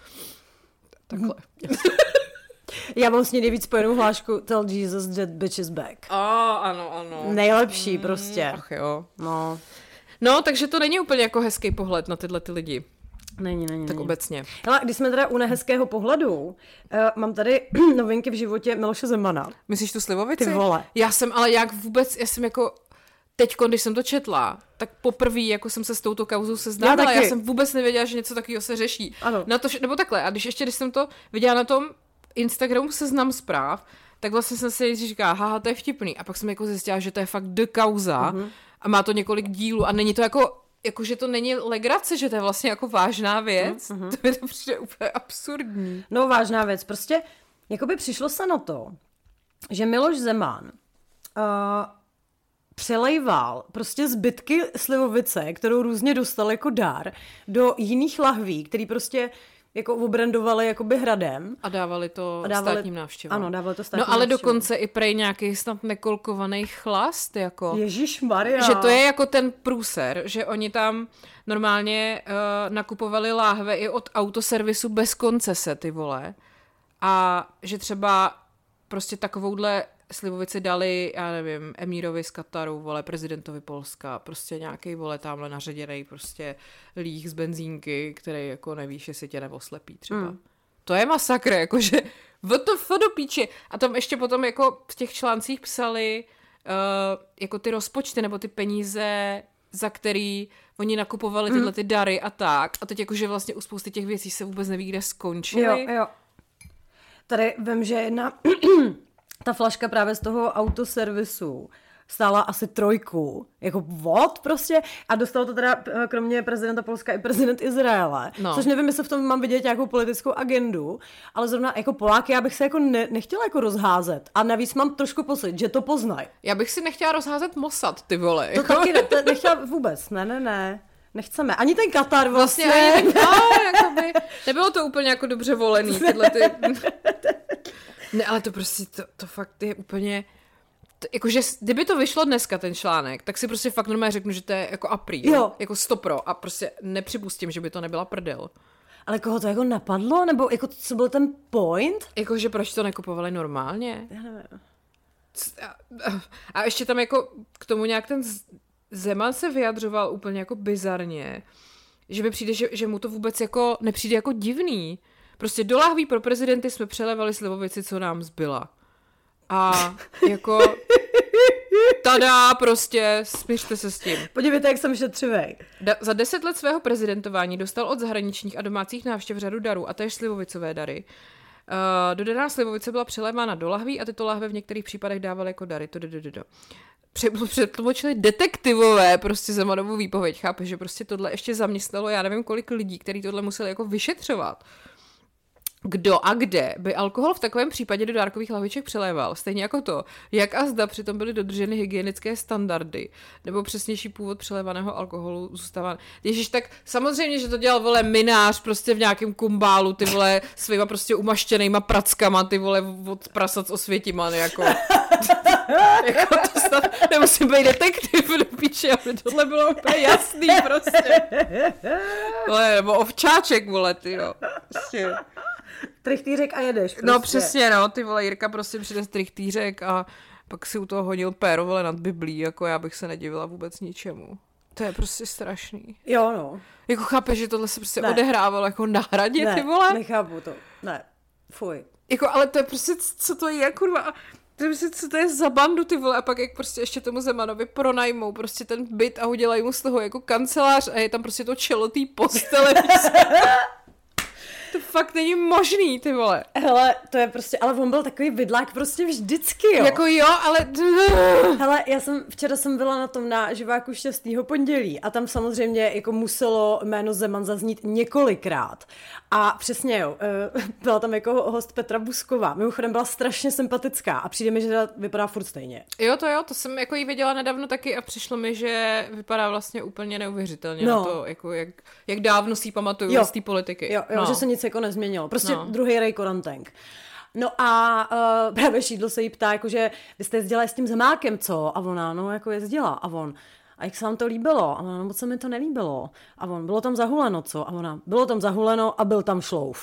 Takhle. Já mám s ní nejvíc spojenou hlášku Tell Jesus that bitch is back. A, ano, ano. Nejlepší prostě. Ach jo. No. No, takže to není úplně jako hezký pohled na tyhle ty lidi. Není, není. Tak není. obecně. Hele, když jsme teda u nehezkého pohledu, uh, mám tady novinky v životě Miloše Zemana. Myslíš tu slivovici? Ty vole. Já jsem, ale jak vůbec, já jsem jako, teďko, když jsem to četla, tak poprvé, jako jsem se s touto kauzou seznámila, já, já jsem vůbec nevěděla, že něco takového se řeší. Ano. Na to, nebo takhle, a když ještě, když jsem to viděla na tom Instagramu seznam zpráv, tak vlastně jsem si říkala, haha, to je vtipný. A pak jsem jako zjistila, že to je fakt de kauza uh-huh. a má to několik dílů a není to jako, jako že to není legrace, že to je vlastně jako vážná věc. Uh-huh. To mi to přijde úplně absurdní. No vážná věc, prostě jakoby přišlo se na to, že Miloš Zeman uh, přelejval prostě zbytky slivovice, kterou různě dostal jako dár, do jiných lahví, který prostě jako obrandovali jakoby hradem. A dávali to a dávali, státním návštěvám. Ano, dávali to státním No ale návštěvám. dokonce i prej nějaký snad nekolkovaný chlast, jako. Ježišmarja. Že to je jako ten průser, že oni tam normálně uh, nakupovali láhve i od autoservisu bez koncese, ty vole. A že třeba prostě takovouhle slivovici dali, já nevím, emírovi z Kataru, vole, prezidentovi Polska, prostě nějaký, vole, tamhle naředěnej prostě líh z benzínky, který jako nevíš, jestli tě neoslepí třeba. Hmm. To je masakr, jakože W T F do píči. A tam ještě potom jako v těch článcích psali uh, jako ty rozpočty nebo ty peníze, za který oni nakupovali tyhle ty dary a tak. A teď jakože vlastně u spousty těch věcí se vůbec neví, kde skončily. Jo, jo. Tady vím, že jedna ta flaška právě z toho autoservisu stála asi trojku. Jako what prostě? A dostal to teda kromě prezidenta Polska i prezident Izraele. No. Což nevím, jestli v tom mám vidět nějakou politickou agendu, ale zrovna jako Poláky já bych se jako ne, nechtěla jako rozházet. A navíc mám trošku pocit, že to poznají. Já bych si nechtěla rozházet Mossad, ty vole. To jako... taky ne, to nechtěla vůbec. Ne, ne, ne. Nechceme. Ani ten Katar vlastně. Vlastně ani ten, no, jakoby, nebylo to úplně jako dobře volený. Tyhle ty... Ne, ale to prostě, to, to fakt je úplně... To, jakože, kdyby to vyšlo dneska, ten článek, tak si prostě fakt normálně řeknu, že to je jako aprí, jo. Jako stopro a prostě nepřipustím, že by to nebyla prdel. Ale koho to jako napadlo? Nebo jako co byl ten point? Jakože proč to nekupovali normálně? Já nevím. A, a ještě tam jako k tomu nějak ten Zeman se vyjadřoval úplně jako bizarně, že mi přijde, že, že mu to vůbec jako nepřijde jako divný. Prostě do lahví pro prezidenty jsme přelevali slivovici, co nám zbyla. A jako tada, prostě směřte se s tím. Podívejte, jak jsem šetřivej. Da- za deset let svého prezidentování dostal od zahraničních a domácích návštěv řadu darů, a též slivovicové dary. Uh, dodaná slivovice byla přelévána do lahví a tyto lahve v některých případech dávaly jako dary. To do, do, do, do. Přetlumočili detektivové prostě Zemanovu výpověď. Chápu, že prostě tohle ještě zaměstnalo, já nevím kolik lidí, kteří tohle museli jako vyšetřovat. Kdo a kde by alkohol v takovém případě do dárkových lahviček přeléval? Stejně jako to, jak a zda přitom byly dodrženy hygienické standardy, nebo přesnější původ přelévaného alkoholu zůstává. Ježíš, tak samozřejmě, že to dělal, vole, minář prostě v nějakém kumbálu, ty vole, svýma prostě umaštěnejma prackama, ty vole, od prasac s Osvětiman, jako. Jako to snad nemusím být detektiv do píče, aby tohle bylo úplně jasný, prostě. Vole, nebo ovčáček, vole, ty jo. Prostě. Trichtýřek a jedeš. Prostě. No přesně, no, ty vole, Jirka prostě přijde z trichtýřek a pak si u toho hodil péro, vole, nad Biblí, jako já bych se nedivila vůbec ničemu. To je prostě strašný. Jo, no. Jako chápeš, že tohle se prostě ne. odehrávalo jako na hradě, ne, ty vole? nechápu to. Ne, fuj. Jako, ale to je prostě, co to je, kurva, to je prostě, co to je za bandu, ty vole, a pak jak prostě ještě tomu Zemanovi pronajmou prostě ten byt a udělají mu z toho jako kancelář a je tam prostě to čelo tý postele. To fakt není možný, ty vole. Hele, to je prostě, ale on byl takový bydlák prostě vždycky, jo. Jako jo, ale... Hele, já jsem, včera jsem byla na tom na živáku Šťastného pondělí a tam samozřejmě jako muselo jméno Zeman zaznít několikrát. A přesně jo, byla tam jako host Petra Busková. Mimochodem byla strašně sympatická a přijde mi, že vypadá furt stejně. Jo, to jo, to jsem jako jí viděla nedávno taky a přišlo mi, že vypadá vlastně úplně neuvěřitelně no. na to, jako jak, jak dávno si ji pamatuju jo. z té politiky. Jo, jo no. že se nic jako nezměnilo. Prostě no. druhý Ray Koranteng. No a uh, právě Šídlo se jí ptá, jakože vy jste jezdila s tím Zemákem, co? A ona, no jako jezdila. A on, a jak se vám to líbilo? A ona, no moc se mi to nelíbilo. A on, bylo tam zahuleno, co? A ona, bylo tam zahuleno a byl tam šlouf.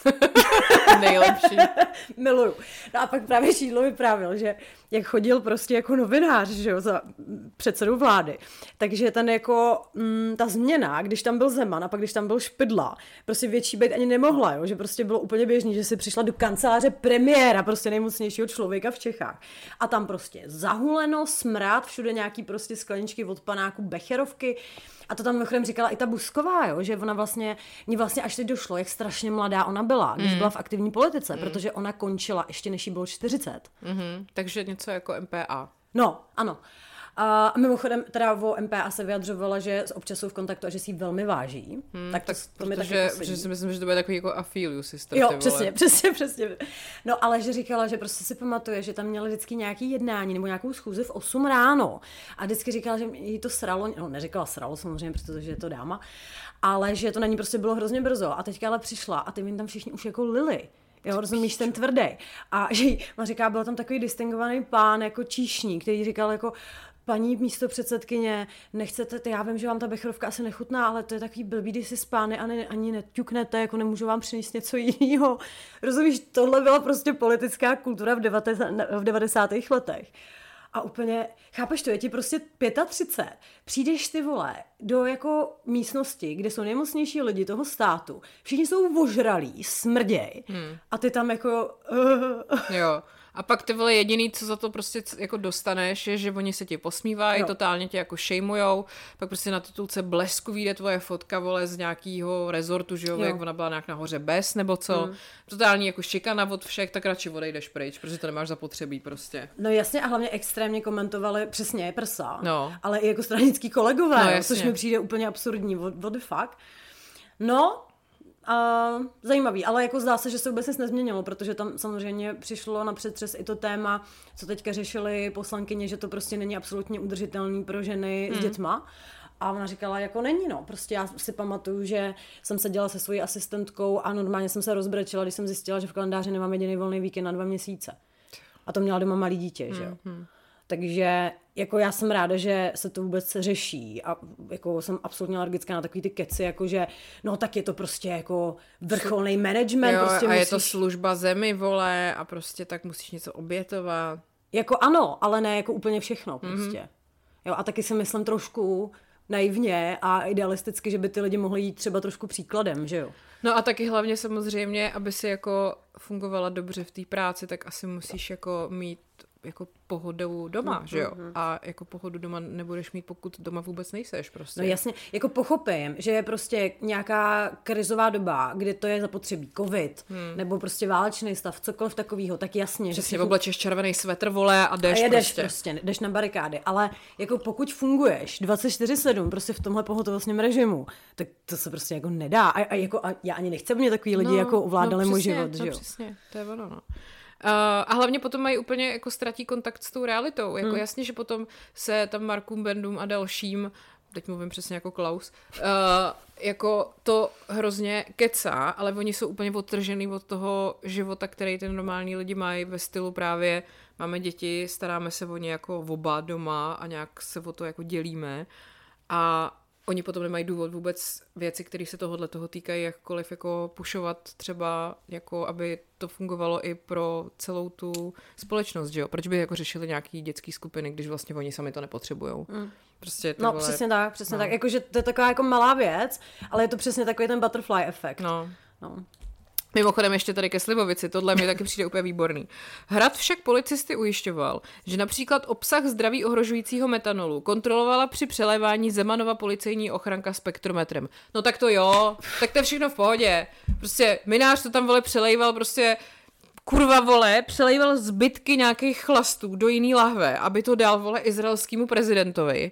Nejlepší. Miluju. No a pak právě Šídlo vyprávěl, že jak chodil prostě jako novinář, že jo, za předsedou vlády. Takže ten jako, mm, ta změna, když tam byl Zeman a pak když tam byl Špidla, prostě větší být ani nemohla, jo, že prostě bylo úplně běžný, že si přišla do kanceláře premiéra, prostě nejmocnějšího člověka v Čechách. A tam prostě zahuleno, smrad, všude nějaký prostě skleničky od panáku, becherovky. A to tam mimochodem říkala i ta Busková, jo, že ona vlastně, ní vlastně až teď došlo, jak strašně mladá ona byla, když mm. byla v aktivní politice, mm. protože ona končila ještě než jí bylo čtyřicet. Mm-hmm. Takže něco jako M P A. No, ano. A mimochodem teda o M P A se vyjadřovala, že občas jsou v kontaktu a že si ji velmi váží. Hmm, tak to, tak to mi protože, taky protože si myslím, že to bude takový jako affiliate sister. Jo, přesně, přesně, přesně. No ale že říkala, že prostě si pamatuje, že tam měla vždycky nějaký jednání nebo nějakou schůzi v osm ráno. A vždycky říkala, že jí to sralo, no neříkala sralo samozřejmě, protože je to dáma, ale že to na ní prostě bylo hrozně brzo. A teďka ale přišla a ty mi tam všichni už jako lili. Jo, rozumíš, ten tvrdý. A že jí, ona říká, byl tam takový distingovaný pán jako číšník, který říkal jako, paní místopředsedkyně, nechcete, já vím, že vám ta becherovka asi nechutná, ale to je takový blbý, když si spány ani, ani neťuknete, jako nemůžu vám přinést něco jiného. Rozumíš, tohle byla prostě politická kultura v, v devadesátých letech. A úplně, chápeš to, je ti prostě třicet pět, přijdeš ty vole do jako místnosti, kde jsou nejmocnější lidi toho státu, všichni jsou ožralí, smrděj hmm. a ty tam jako... Uh, jo. A pak ty vole jediný, co za to prostě jako dostaneš, je, že oni se ti posmívají, jo. totálně tě jako šejmujou, pak prostě na titulce Blesku vyjde tvoje fotka, vole, z nějakého rezortu, že jo, jo. jak ona byla nějak nahoře bez, nebo co, hmm. totální jako šikana od všech, tak radši odejdeš pryč, protože to nemáš zapotřebí prostě. No jasně a hlavně extrémně komentovali přesně prsa, no. ale i jako stranický kolegové, no, což mi přijde úplně absurdní, what, what the fuck. No, Uh, zajímavý, ale jako zdá se, že se vůbec nic nezměnilo, protože tam samozřejmě přišlo na přetřes i to téma, co teďka řešili poslankyně, že to prostě není absolutně udržitelný pro ženy hmm. s dětma. A ona říkala, jako není, no. Prostě já si pamatuju, že jsem seděla se svojí asistentkou a normálně jsem se rozbrečela, když jsem zjistila, že v kalendáři nemám jediný volný víkend na dva měsíce. A to měla doma malý dítě, že jo. Hmm. Takže jako já jsem ráda, že se to vůbec řeší a jako jsem absolutně alergická na takový ty keci, jako že no tak je to prostě jako vrcholný management. Jo, prostě a musíš... je to služba zemi, vole, a prostě tak musíš něco obětovat. Jako ano, ale ne jako úplně všechno prostě. Mm-hmm. Jo, a taky si myslím trošku, naivně a idealisticky, že by ty lidi mohli jít třeba trošku příkladem, že jo? No a taky hlavně samozřejmě, aby si jako fungovala dobře v té práci, tak asi musíš jako mít jako pohodu doma, mm, že jo? Mm. A jako pohodu doma nebudeš mít, pokud doma vůbec nejseš prostě. No jasně, jako pochopím, že je prostě nějaká krizová doba, kdy to je zapotřebí covid, hmm. nebo prostě válečný stav, cokoliv takového, tak jasně. Přesně, oblečeš červený svetr, vole, a jdeš a jedeš prostě. prostě, jdeš na barikády, ale jako pokud funguješ dvacet čtyři sedm prostě v tomhle pohotovostním režimu, tak to se prostě jako nedá. A, a, jako, a já ani nechci, aby mě takový lidi no, jako ovládali no, můj přesně, život, no, že jo? Přesně, to je ono, no. Uh, a hlavně potom mají úplně jako ztratí kontakt s tou realitou. Jako hmm. jasně, že potom se tam Markům Bendům a dalším, teď mluvím přesně jako Klaus, uh, jako to hrozně kecá, ale oni jsou úplně odtržený od toho života, který ty normální lidi mají ve stylu právě máme děti, staráme se o ně jako oba doma a nějak se o to jako dělíme a oni potom nemají důvod vůbec věci, které se tohohle toho týkají, jakkoliv jako pušovat třeba, jako aby to fungovalo i pro celou tu společnost, že jo? Proč by jako řešili nějaký dětský skupiny, když vlastně oni sami to nepotřebujou? Mm. Prostě no vole... přesně tak, přesně no. tak. Jakože to je taková jako malá věc, ale je to přesně takový ten butterfly efekt. No. no. Mimochodem ještě tady ke Slivovici, tohle mi taky přijde úplně výborný. Hrad však policisty ujišťoval, že například obsah zdraví ohrožujícího metanolu kontrolovala při přelévání Zemanova policejní ochranka spektrometrem. No tak to jo, tak to je všechno v pohodě. Prostě Mynář to tam vole přelejval, prostě kurva vole, přelejval zbytky nějakých chlastů do jiný lahve, aby to dal vole izraelskému prezidentovi.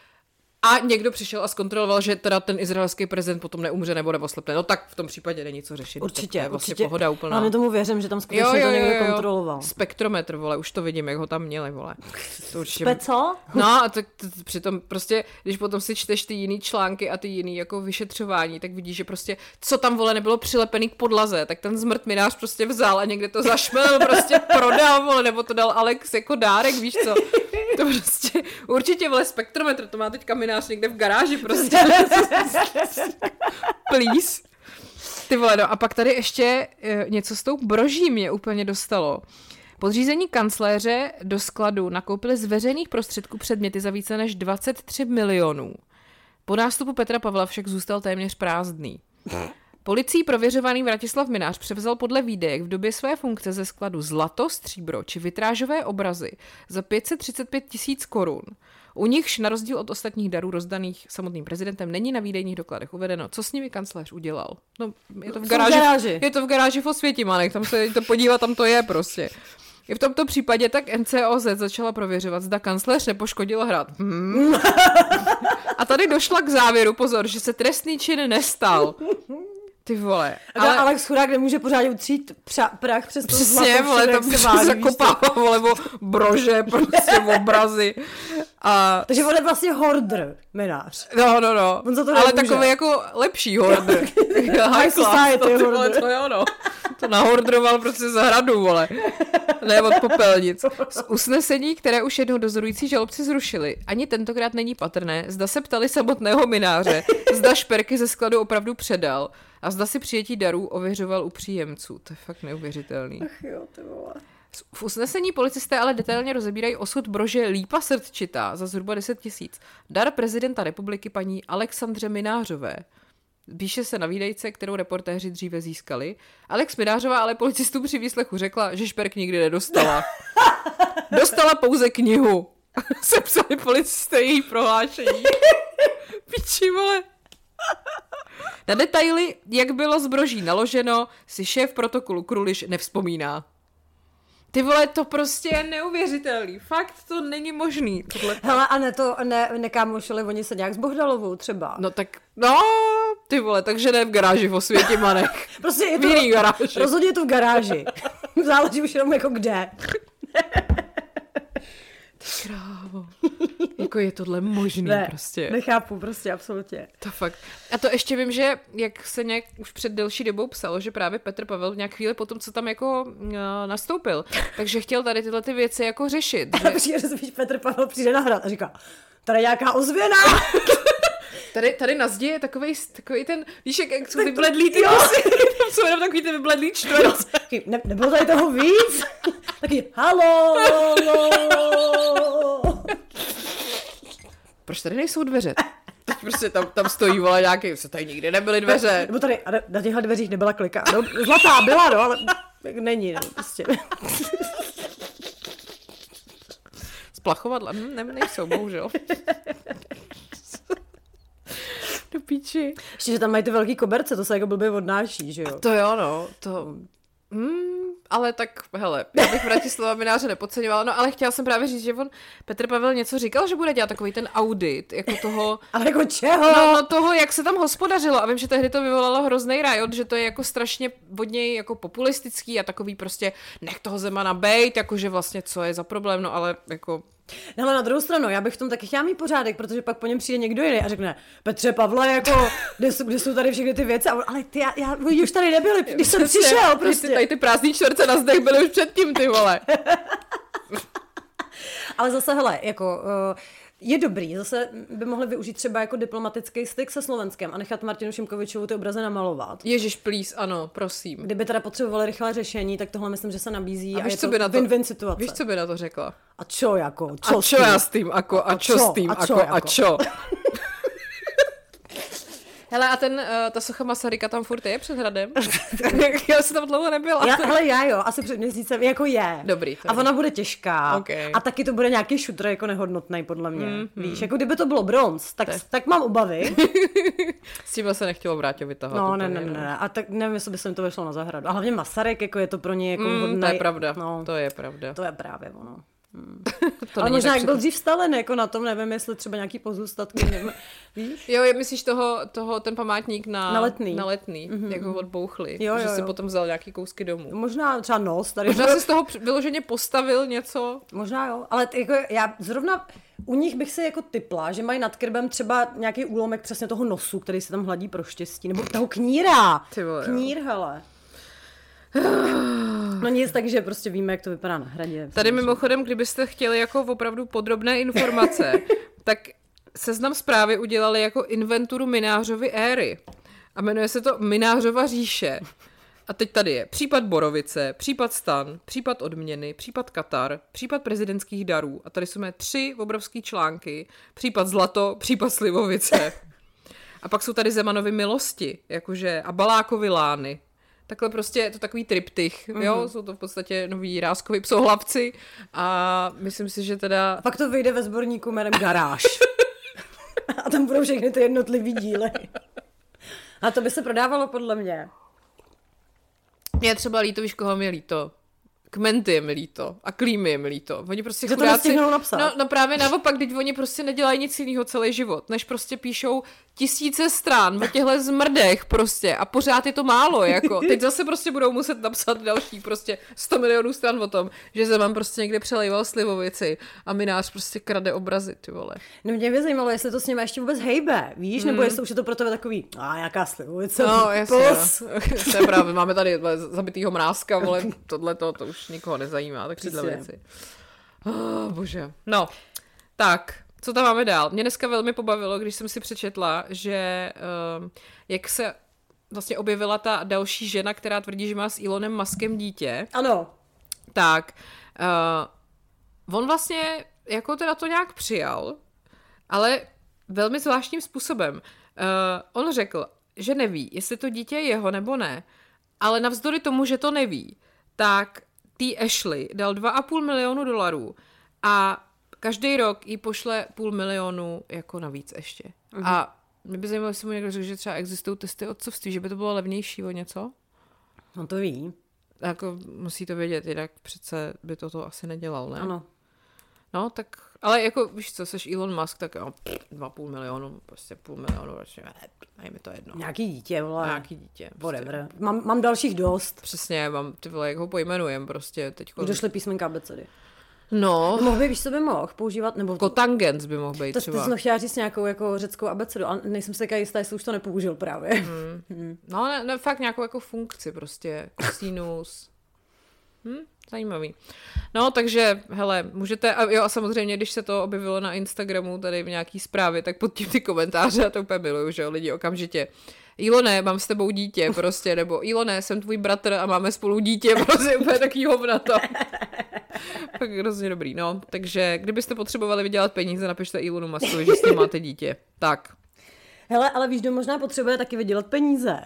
A někdo přišel a zkontroloval, že teda ten izraelský prezident potom neumře nebo neoslepne. No tak v tom případě není co řešit. Určitě, to je vlastně určitě. Pohoda úplná. Ale tomu věřím, že tam skutečně jo, jo, to někdo jo, jo. kontroloval. Spektrometr, vole, už to vidím, jak ho tam měli, vole. To určitě... Speco? No a tak přitom prostě, když potom si čteš ty jiný články a ty jiný jako vyšetřování, tak vidíš, že prostě co tam, vole, nebylo přilepený k podlaze, tak ten zmrt Mynář prostě vzal a někde to zašmelil, prostě prodal, vole, nebo to dal Alex jako dárek, víš co. To prostě, určitě, vole, spektrometr, to má teďka Mynář někde v garáži, prostě. Please. Ty vole, no a pak tady ještě uh, něco s tou broží mě úplně dostalo. Podřízení kancléře do skladu nakoupili z veřejných prostředků předměty za více než dvacet tři milionů. Po nástupu Petra Pavla však zůstal téměř prázdný. Policií prověřovaný Vratislav Mynář převzal podle výdejek v době své funkce ze skladu zlato, stříbro či vitrážové obrazy za pět set třicet pět tisíc korun. U nichž na rozdíl od ostatních darů rozdaných samotným prezidentem není na výdejních dokladech uvedeno, co s nimi kancléř udělal. No, je to v garáži, v garáži. Je to v garáži v Osvětimanech, tam se to podívat, tam to je prostě. I v tomto případě tak N C O Z začala prověřovat, zda kancléř nepoškodil hrad. Hmm. A tady došla k závěru, pozor, že se trestný čin nestal. Ty vole. Ale Alex chudák nemůže pořádně utřít pře- prach přes to zlato. Přesně, vole, tam se zakopává, vole, brože, prostě obrazy. A... Takže on je vlastně hordr, Mynář. No, no, no. On za to ale takový jako lepší hordr. High class, to, ty vole, to je ono. To nahordroval prostě za hradu, vole. Ne od popelnic. Z usnesení, které už jednou dozorující žalobci zrušili, ani tentokrát není patrné, zda se ptali samotného Mynáře, zda šperky ze skladu opravdu předal a zda si přijetí darů ověřoval u příjemců. To je fakt neuvěřitelný. Ach jo, ty vole. V usnesení policisté ale detailně rozebírají osud brože Lípa Srdčitá za zhruba deset tisíc. Dar prezidenta republiky paní Alexandře Mynářové. Píše se na výdejce, kterou reportéři dříve získali. Alex Mynářová ale policistům při výslechu řekla, že šperk nikdy nedostala. Dostala pouze knihu. Sepsali policisté její prohlášení. Piči, vole. Na detaily, jak bylo zbroží naloženo, si šéf protokolu Kruliš nevzpomíná. Ty vole, to prostě je neuvěřitelný. Fakt to není možný. Tohle... Hele, a ne to, ne, nekámošili oni se nějak s Bohdalovou třeba. No tak, no, ty vole, takže ne v garáži v Osvětimanech. Prostě je to, v jiný garáži. Rozhodně je to v garáži. Záleží už jenom jako kde. Ty krávo. Jako je tohle možný ne, prostě. Nechápu, prostě absolutně. To fakt. A to ještě vím, že jak se nějak už před delší dobou psalo, že právě Petr Pavel nějak chvíli potom, co tam jako uh, nastoupil, takže chtěl tady tyhle ty věci jako řešit. Že... A přijde, víš, Petr Pavel přijde na hrad a říká, tady nějaká ozvěna. Tady, tady na zdi je takovej, takovej ten, víš, jak, jak jsou vybledlý ty kusy, tam jsou jenom takový ty vybledlý čtverce. Ne, nebylo tady toho víc? Taky, halo, halo. Proč tady nejsou dveře? prostě tam, tam stojí, vole, nějaký, se tady nikdy nebyly dveře. Nebo tady, a na těchto dveřích nebyla klika. No, zlatá byla, no, ale není, no, prostě. Splachovadla, hm, ne, nejsou, bohužel. Do píči. Ještě, že tam mají ty velký koberce, to se jako blbě odnáší, že jo? A to jo, no, to... Hmm, ale tak, hele, já bych Vratislava Mynáře nepodceňovala, no ale chtěla jsem právě říct, že on, Petr Pavel něco říkal, že bude dělat takový ten audit, jako toho... Ale jako čeho? No, no toho, jak se tam hospodařilo a vím, že tehdy to vyvolalo hrozný rajot, že to je jako strašně od něj jako populistický a takový prostě nech toho Zemana bejt, jakože vlastně co je za problém, no ale jako... No, ale na druhou stranu, já bych v tom taky chtěla mít pořádek, protože pak po něm přijde někdo jiný a řekne, Petře Pavle, jako, kde jsou, kde jsou tady všechny ty věci? A on, ale ty, já, já, oni už tady nebyli, když jsem Přesně, přišel, prostě. Tady ty prázdný čtverce na zdech byly už předtím, ty vole. Ale zase, hele, jako... Uh, je dobrý, zase by mohli využít třeba jako diplomatický styk se Slovenskem a nechat Martinu Šimkovičovu ty obrazy namalovat. Ježiš, please, ano, prosím. Kdyby teda potřebovali rychlé řešení, tak tohle myslím, že se nabízí a, a víš, je co to by na to, win-win situace. Víš, co by na to řekla? A čo jako? Čo a čo já s tím, ako, a, a čo, čo s tím, a čo ako, jako? a čo? Hele, a ten, uh, ta socha Masaryka tam furt je před hradem? Já jsem tam dlouho nebyla. Já, hele, já jo, asi před měsícem, jako je. Dobrý. A ona bude těžká. Okay. A taky to bude nějaký šutr jako nehodnotný, podle mě. Mm, Víš, jako kdyby to bylo bronz, tak, tak. tak mám obavy. S tím se nechtělo vrátit vytahovat. No, ne, ne, ne, ne. A tak nevím, jestli by se mi to vyšlo na zahradu. A hlavně Masaryk, jako je to pro ně jako mm, hodnej... To je pravda, no, to je pravda. To je právě ono. Hmm. To ale možná jak byl dřív Stalin, jako na tom, nevím, jestli třeba nějaký pozůstatky, nevím, víš? Jo, myslíš toho, toho, ten památník na, na Letný, na letný mm-hmm. jak ho odbouchli, jo, že jo, si jo. potom vzal nějaký kousky domů. Možná třeba nos. Tady možná si z toho vyloženě postavil něco. Možná jo, ale t- jako já zrovna u nich bych si jako tipla, že mají nad krbem třeba nějaký úlomek přesně toho nosu, který se tam hladí pro štěstí, nebo toho kníra. Vole, Knír, jo. Hele. No nic, takže prostě víme, jak to vypadá na hradě. Tady mimochodem, kdybyste chtěli jako opravdu podrobné informace, tak Seznam Zprávy udělali jako inventuru Mynářovy éry. A jmenuje se to Mynářova říše. A teď tady je případ Borovice, případ Stan, případ odměny, případ Katar, případ prezidentských darů. A tady jsou mé tři obrovský články. Případ Zlato, případ Slivovice. A pak jsou tady Zemanovy milosti, jakože a Balákovy lány. Takhle prostě je to takový triptych, mm-hmm. jo, jsou to v podstatě noví Rázkovi psohlavci a myslím si, že teda... A pak to vyjde ve sborníku jménem Garáž. A tam budou všechny ty jednotlivý díly. A to by se prodávalo podle mě. Mě třeba líto, víš, koho mi líto? Kmenty je mi líto a Klímy je mi líto. Oni prostě že chudáci... to nestihnou napsat. No, no právě naopak, když oni prostě nedělají nic jiného celý život, než prostě píšou tisíce strán o těchhle zmrdech prostě a pořád je to málo, jako. Teď zase prostě budou muset napsat další prostě sto milionů stran o tom, že Zeman prostě někde přelejval slivovici a Mynář prostě krade obrazy, ty vole. No mě by zajímalo, jestli to s nimi ještě vůbec hejbe, víš, hmm. nebo jestli už je to pro tebe takový, a jaká slivovice, no, jasně, to je právě, máme tady zabitýho Mrázka, vole, tohleto, to už nikoho nezajímá, tak tyhle věci. Oh, bože. No, tak, co tam máme dál? Mě dneska velmi pobavilo, když jsem si přečetla, že uh, jak se vlastně objevila ta další žena, která tvrdí, že má s Elonem Muskem dítě. Ano. Tak, uh, on vlastně jako teda to nějak přijal, ale velmi zvláštním způsobem. Uh, on řekl, že neví, jestli to dítě je jeho nebo ne, ale navzdory tomu, že to neví, tak tý Ashley dal dva a půl milionu dolarů a každý rok jí pošle půl milionu jako navíc ještě. Mhm. A mě by zajímalo, jestli mu někdo řekl, že třeba existují testy otcovství, že by to bylo levnější o něco? On to ví. Jako musí to vědět, jinak přece by to, to asi nedělal, ne? Ano. No, tak, ale jako, víš co, seš Elon Musk, tak jo, dva půl milionu, prostě půl milionu, ne, mi to jedno. Nějaký dítě, vole. Nějaký dítě. Prostě. Whatever. Mám, mám dalších dost. Přesně, mám, ty vole, jak ho pojmenujem, prostě teďko. Došly písmenka abecedy. No. Mohl by, víš, co by mohl používat, nebo... Kotangens by mohl být to, třeba. To jsem chtěla říct nějakou jako řeckou abecedu, ale nejsem si taká jistá, jestli už to nepoužil právě. Hmm. Hmm. No, ne, ne, fakt nějakou jako funkci prostě, cosinus. Hm, zajímavý. No, takže, hele, můžete, a jo, a samozřejmě, když se to objevilo na Instagramu, tady v nějaký zprávě, tak pod tím ty komentáře, a to úplně miluju, že jo, lidi okamžitě. Ilone, mám s tebou dítě, prostě, nebo Ilone, jsem tvůj bratr a máme spolu dítě, prostě úplně taký hovna to. Tak hrozně dobrý, no. Takže, kdybyste potřebovali vydělat peníze, napište Elonu Muskovi, že s tím máte dítě. Tak. Hele, ale víš, kdo možná potřebuje taky vydělat peníze?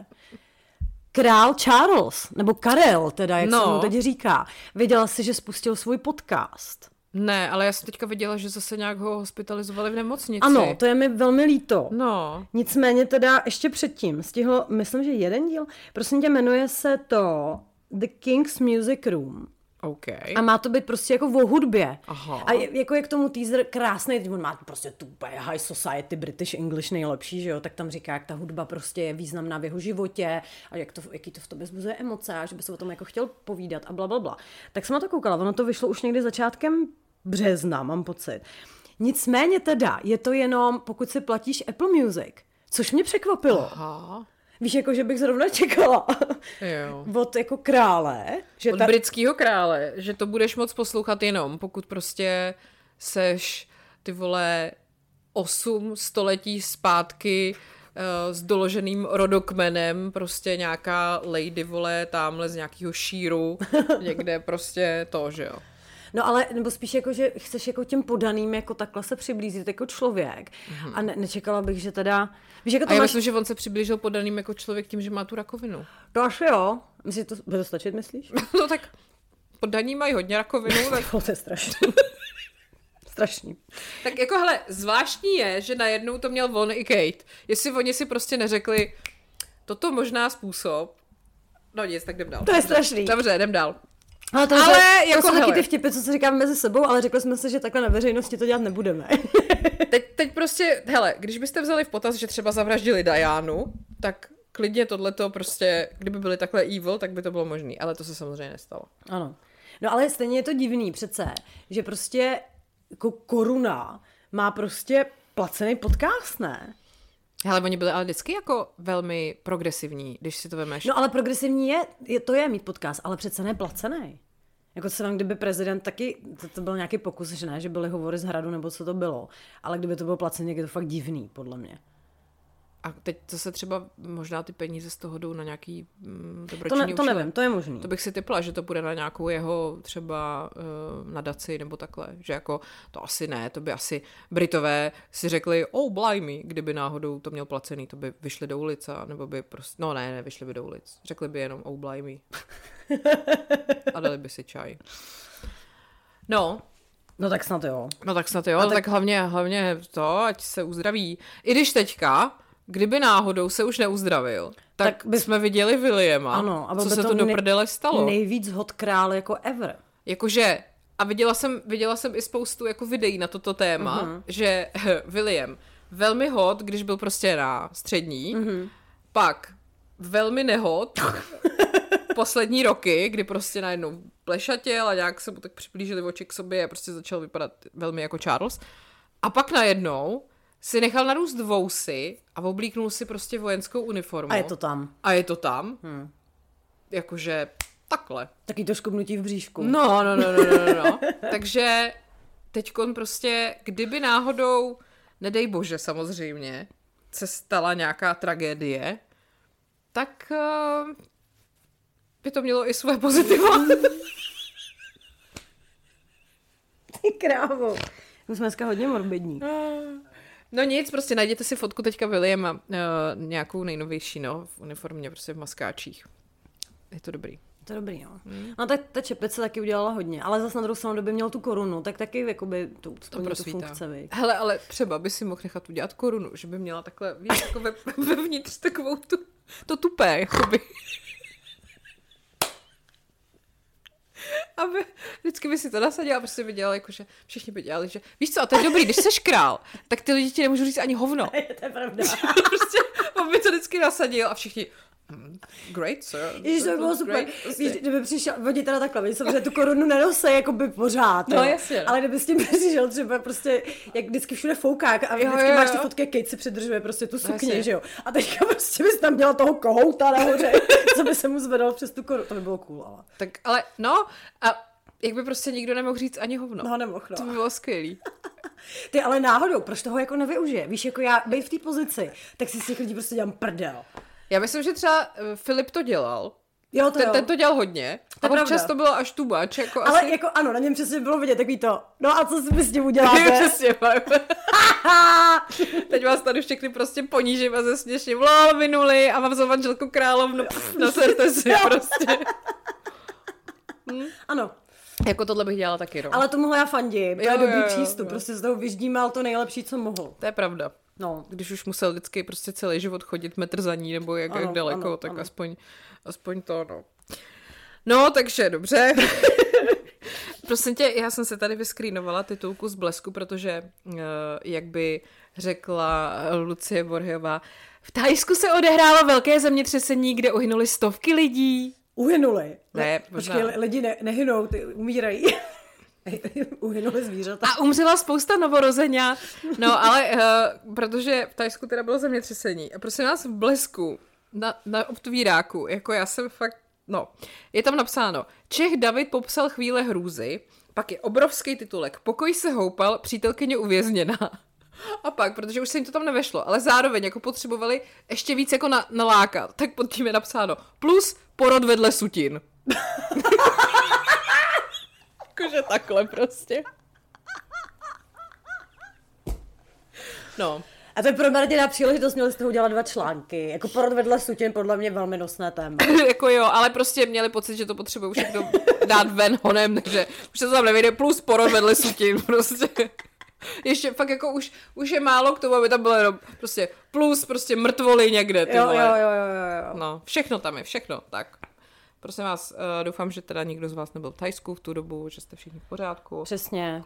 Král Charles, nebo Karel, teda, jak no. se mu teď říká. Věděla jsi, že spustil svůj podcast? Ne, ale já jsem teďka viděla, že zase nějak ho hospitalizovali v nemocnici. Ano, to je mi velmi líto. No. Nicméně teda ještě předtím stihl, myslím, že jeden díl, prosím tě, jmenuje se to The King's Music Room. Okay. A má to být prostě jako o hudbě. Aha. A je, jako je k tomu teaser krásný, on má prostě tu high society, British English nejlepší, že jo, tak tam říká, jak ta hudba prostě je významná v jeho životě a jak to, jaký to v tobě vzbuzuje emoce a že by se o tom jako chtěl povídat a blablabla. Bla, bla. Tak jsem na to koukala, ono to vyšlo už někdy začátkem března, mám pocit. Nicméně teda, je to jenom, pokud si platíš Apple Music, což mě překvapilo. Aha. Víš, jako, že bych zrovna čekala jo. od jako krále. Že od ta... britského krále, že to budeš moc poslouchat jenom, pokud prostě seš, ty vole, osm století zpátky uh, s doloženým rodokmenem, prostě nějaká lady, vole, tamhle z nějakého šíru, někde prostě to, že jo. No ale, nebo spíš jako, že chceš jako těm podaným jako takhle se přiblížit jako člověk. Mm-hmm. A ne, nečekala bych, že teda... Víš, jako to a já máš... myslím, že on se přiblížil podaným jako člověk tím, že má tu rakovinu. To asi jo. Myslíš, to bude stačit, myslíš? No tak podaní mají hodně rakovinu. Tak... to je strašný. Strašný. Tak jako hele, zvláštní je, že najednou to měl on i Kate. Jestli oni si prostě neřekli, toto možná způsob. No nic, tak jdem dál. To je strašný. Dobře, jdem dál. Ale to, ale to, jako, to jsou hele. taky ty vtipy, co si říkáme mezi sebou, ale řekli jsme si, že takhle na veřejnosti to dělat nebudeme. teď, teď prostě, hele, když byste vzali v potaz, že třeba zavraždili Dianu, tak klidně tohleto prostě, kdyby byli takhle evil, tak by to bylo možné, ale to se samozřejmě nestalo. Ano. No ale stejně je to divný přece, že prostě jako koruna má prostě placený podcast, ne? Hele, oni byli ale vždycky jako velmi progresivní, když si to vemeš. No ale progresivní je, je to je mít podcast, ale přece ne placený. Jako se vám, kdyby prezident taky, to, to byl nějaký pokus, že ne, že byly hovory z hradu, nebo co to bylo, ale kdyby to bylo placený, je to fakt divný, podle mě. A teď zase třeba možná ty peníze z toho jdou na nějaký mm, dobročinný To, ne, to účel. nevím, to je možný. To bych si typla, že to půjde na nějakou jeho třeba uh, nadaci nebo takhle, že jako to asi ne, to by asi Britové si řekli, oh blimey, kdyby náhodou to měl placený, to by vyšli do ulic, a nebo by prostě, no ne, ne, vyšli by do ulic, řekli by jenom oh blimey a dali by si čaj. No. No tak snad jo. No tak snad jo, tak... tak hlavně, hlavně to, ať se uzdraví. I když teďka, kdyby náhodou se už neuzdravil, tak, tak by... jsme viděli Williama, ano, a co se to do prdele stalo. Nejvíc hot král jako ever. Jakože, a viděla jsem, viděla jsem i spoustu jako videí na toto téma, uh-huh. že William velmi hot, když byl prostě na střední, uh-huh. pak velmi nehot poslední roky, kdy prostě najednou plešatěl a nějak se mu tak přiblížili oči k sobě a prostě začal vypadat velmi jako Charles. A pak najednou si nechal narůst vousy a oblíknul si prostě vojenskou uniformu. A je to tam. A je to tam. Hmm. Jakože takhle. Taky to škubnutí v bříšku. No, no, no, no, no, no, no. Takže teďkon prostě, kdyby náhodou, nedej bože samozřejmě, se stala nějaká tragédie, tak uh, by to mělo i své pozitiva. Ty krávo. My jsme dneska hodně morbidní. No nic, prostě najděte si fotku teďka Williama, uh, nějakou nejnovější, no, v uniformě, prostě v maskáčích. Je to dobrý. To je dobrý, jo. Hmm. No tak ta čepice taky udělala hodně, ale zase na druhou stranu, kdyby měl tu korunu, tak taky jakoby tu, to tu funkce, víš. Hele, ale třeba by si mohl nechat udělat korunu, že by měla takhle, víš, jako ve, vevnitř takovou tu, to tupé, jakoby. Aby vždycky by si to nasadila a prostě by dělala, jakože všichni by dělali, že víš co, a to je dobrý, když seš král, tak ty lidi ti nemůžou říct ani hovno. To je pravda. Prostě on by to vždycky nasadil a všichni Mm, great, sir. Ježiš, to by bylo super. Víš, kdyby přišel, oni teda takhle, víš, samozřejmě tu korunu nenosí jako by pořád, no, jasně. Ale kdyby s tím přišel třeba prostě, jak vždycky všude foukák a vždycky jo, jo, máš ty fotky, Kate si přidržuje prostě tu sukni, no, že jo. A teďka prostě bys tam dělala toho kohouta nahoře, co by se mu zvedal přes tu korunu, to by bylo cool, ale. Tak, ale, no, a jak by prostě nikdo nemohl říct ani hovno. No, nemohl, no. To by bylo skvělý. Ty, ale náhodou, proč toho jako nevyužije? Víš, jako já být v té pozici, tak si z těch lidí prostě dělám prdel. Já myslím, že třeba Filip to dělal. Jo, to ten, jo. ten to dělal hodně. To a občas to bylo až too much. Jako ale asi... jako ano, na něm přesně bylo vidět takový to. No a co si s tím uděláte? Přesně, teď vás tady všechny prostě ponížím a zesměšním. Lol, minuli a mám za manželku královnu. Naserte si prostě. Hm? Ano. Jako tohle bych dělala taky, no. Ale tomuhle já fandím, to jo, je dobrý jo, přístup, jo. Prostě z toho vyždímal to nejlepší, co mohl. To je pravda. No. Když už musel vždycky prostě celý život chodit metr za ní, nebo jak, ano, jak daleko, ano, tak ano. Aspoň, aspoň to, no. No, takže dobře. Prosím tě, já jsem se tady vyskrýnovala titulku z Blesku, protože, uh, jak by řekla Lucie Borhiová, v Thajsku se odehrálo velké zemětřesení, kde uhynuli stovky lidí. Uhynuli? Ne, možná. Počkej, lidi ne, nehynou, ty umírají. Uhynuli zvířata. A umřela spousta novorozeňat. No, ale uh, protože v Thajsku teda bylo zemětřesení. A prosím vás, v Blesku, na, na obtvíráku, jako já jsem fakt, no, je tam napsáno, Čech David popsal chvíle hrůzy, pak je obrovský titulek, pokoj se houpal, přítelkyně uvězněná. A pak, protože už se jim to tam nevešlo, ale zároveň jako potřebovali ještě víc jako na, nalákat, tak pod tím je napsáno plus porod vedle sutin. Jakože takhle prostě. No. A to je pro Martina příležitost, měli z toho udělat dva články. Jako porod vedle sutin, podle mě velmi nosné téma. Jako jo, ale prostě měli pocit, že to potřebují všechno dát ven honem, takže už se to tam nevyjde, plus porod vedle sutin, prostě. Ještě fakt jako už, už je málo k tomu, aby tam bylo jenom prostě plus, prostě mrtvoly někde, ty jo, vole. Jo, jo, jo, jo. No, všechno tam je, všechno, tak. Prosím vás, uh, doufám, že teda nikdo z vás nebyl v Thajsku v tu dobu, že jste všichni v pořádku. Přesně.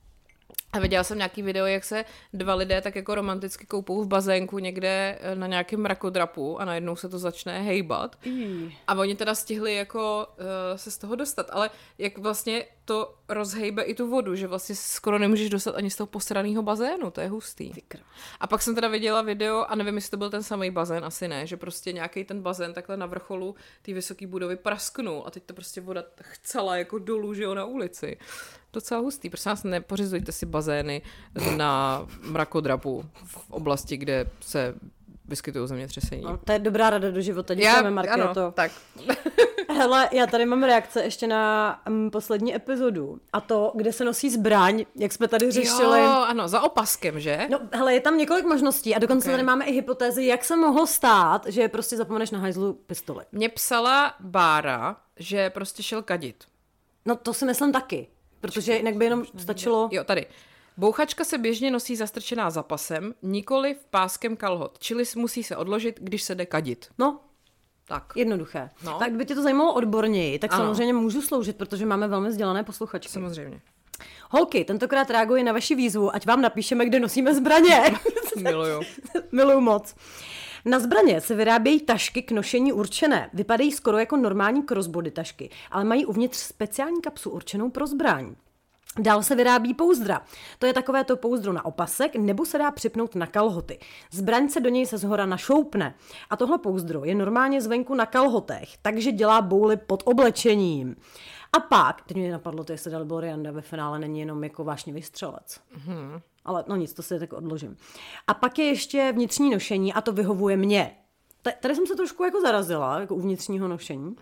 A viděla jsem nějaký video, jak se dva lidé tak jako romanticky koupou v bazénku někde na nějakém mrakodrapu a najednou se to začne hejbat. Mm. A oni teda stihli jako uh, se z toho dostat, ale jak vlastně to rozhejbe i tu vodu, že vlastně skoro nemůžeš dostat ani z toho posraného bazénu, to je hustý. A pak jsem teda viděla video, a nevím, jestli to byl ten samý bazén, asi ne, že prostě nějaký ten bazén takhle na vrcholu té vysoké budovy prasknul a teď to prostě voda chcela jako dolů, že jo, na ulici. Docela hustý. Prosím vás, nepořizujte si bazény na mrakodrapu v oblasti, kde se vyskytují zemětřesení. No, to je dobrá rada do života. Děkujeme, Markéto. Ano, tak. Hele, já tady mám reakce ještě na um, poslední epizodu. A to, kde se nosí zbraň, jak jsme tady řešili. Jo, ano, za opaskem, že? No, hele, je tam několik možností a dokonce okay. tady máme i hypotézy, jak se mohlo stát, že prostě zapomeneš na hajzlu pistoli. Mně psala Bára, že prostě šel kadit. No, to si myslím taky. Protože jinak by jenom stačilo... Jo, tady. Bouchačka se běžně nosí zastrčená za pasem, nikoli v páskem kalhot. Čili musí se odložit, když se jde kadit. No, tak. Jednoduché. No. Tak kdyby tě to zajímalo odborněji, tak ano. Samozřejmě můžu sloužit, protože máme velmi vzdělané posluchačky. Samozřejmě. Holky, tentokrát reaguji na vaši výzvu, ať vám napíšeme, kde nosíme zbraně. Miluju. Miluju moc. Na zbraně se vyrábějí tašky k nošení určené. Vypadají skoro jako normální crossbody tašky, ale mají uvnitř speciální kapsu určenou pro zbraň. Dál se vyrábí pouzdra. To je takové to pouzdro na opasek, nebo se dá připnout na kalhoty. Zbraň se do něj se zhora našoupne. A tohle pouzdro je normálně zvenku na kalhotech, takže dělá bouly pod oblečením. A pak, teď mě napadlo, to jestli Dalibor Janda ve finále není jenom jako vášnivý střelec. Mm-hmm. Ale no nic, to si tak odložím. A pak je ještě vnitřní nošení a to vyhovuje mně. Tady jsem se trošku jako zarazila, jako u vnitřního nošení.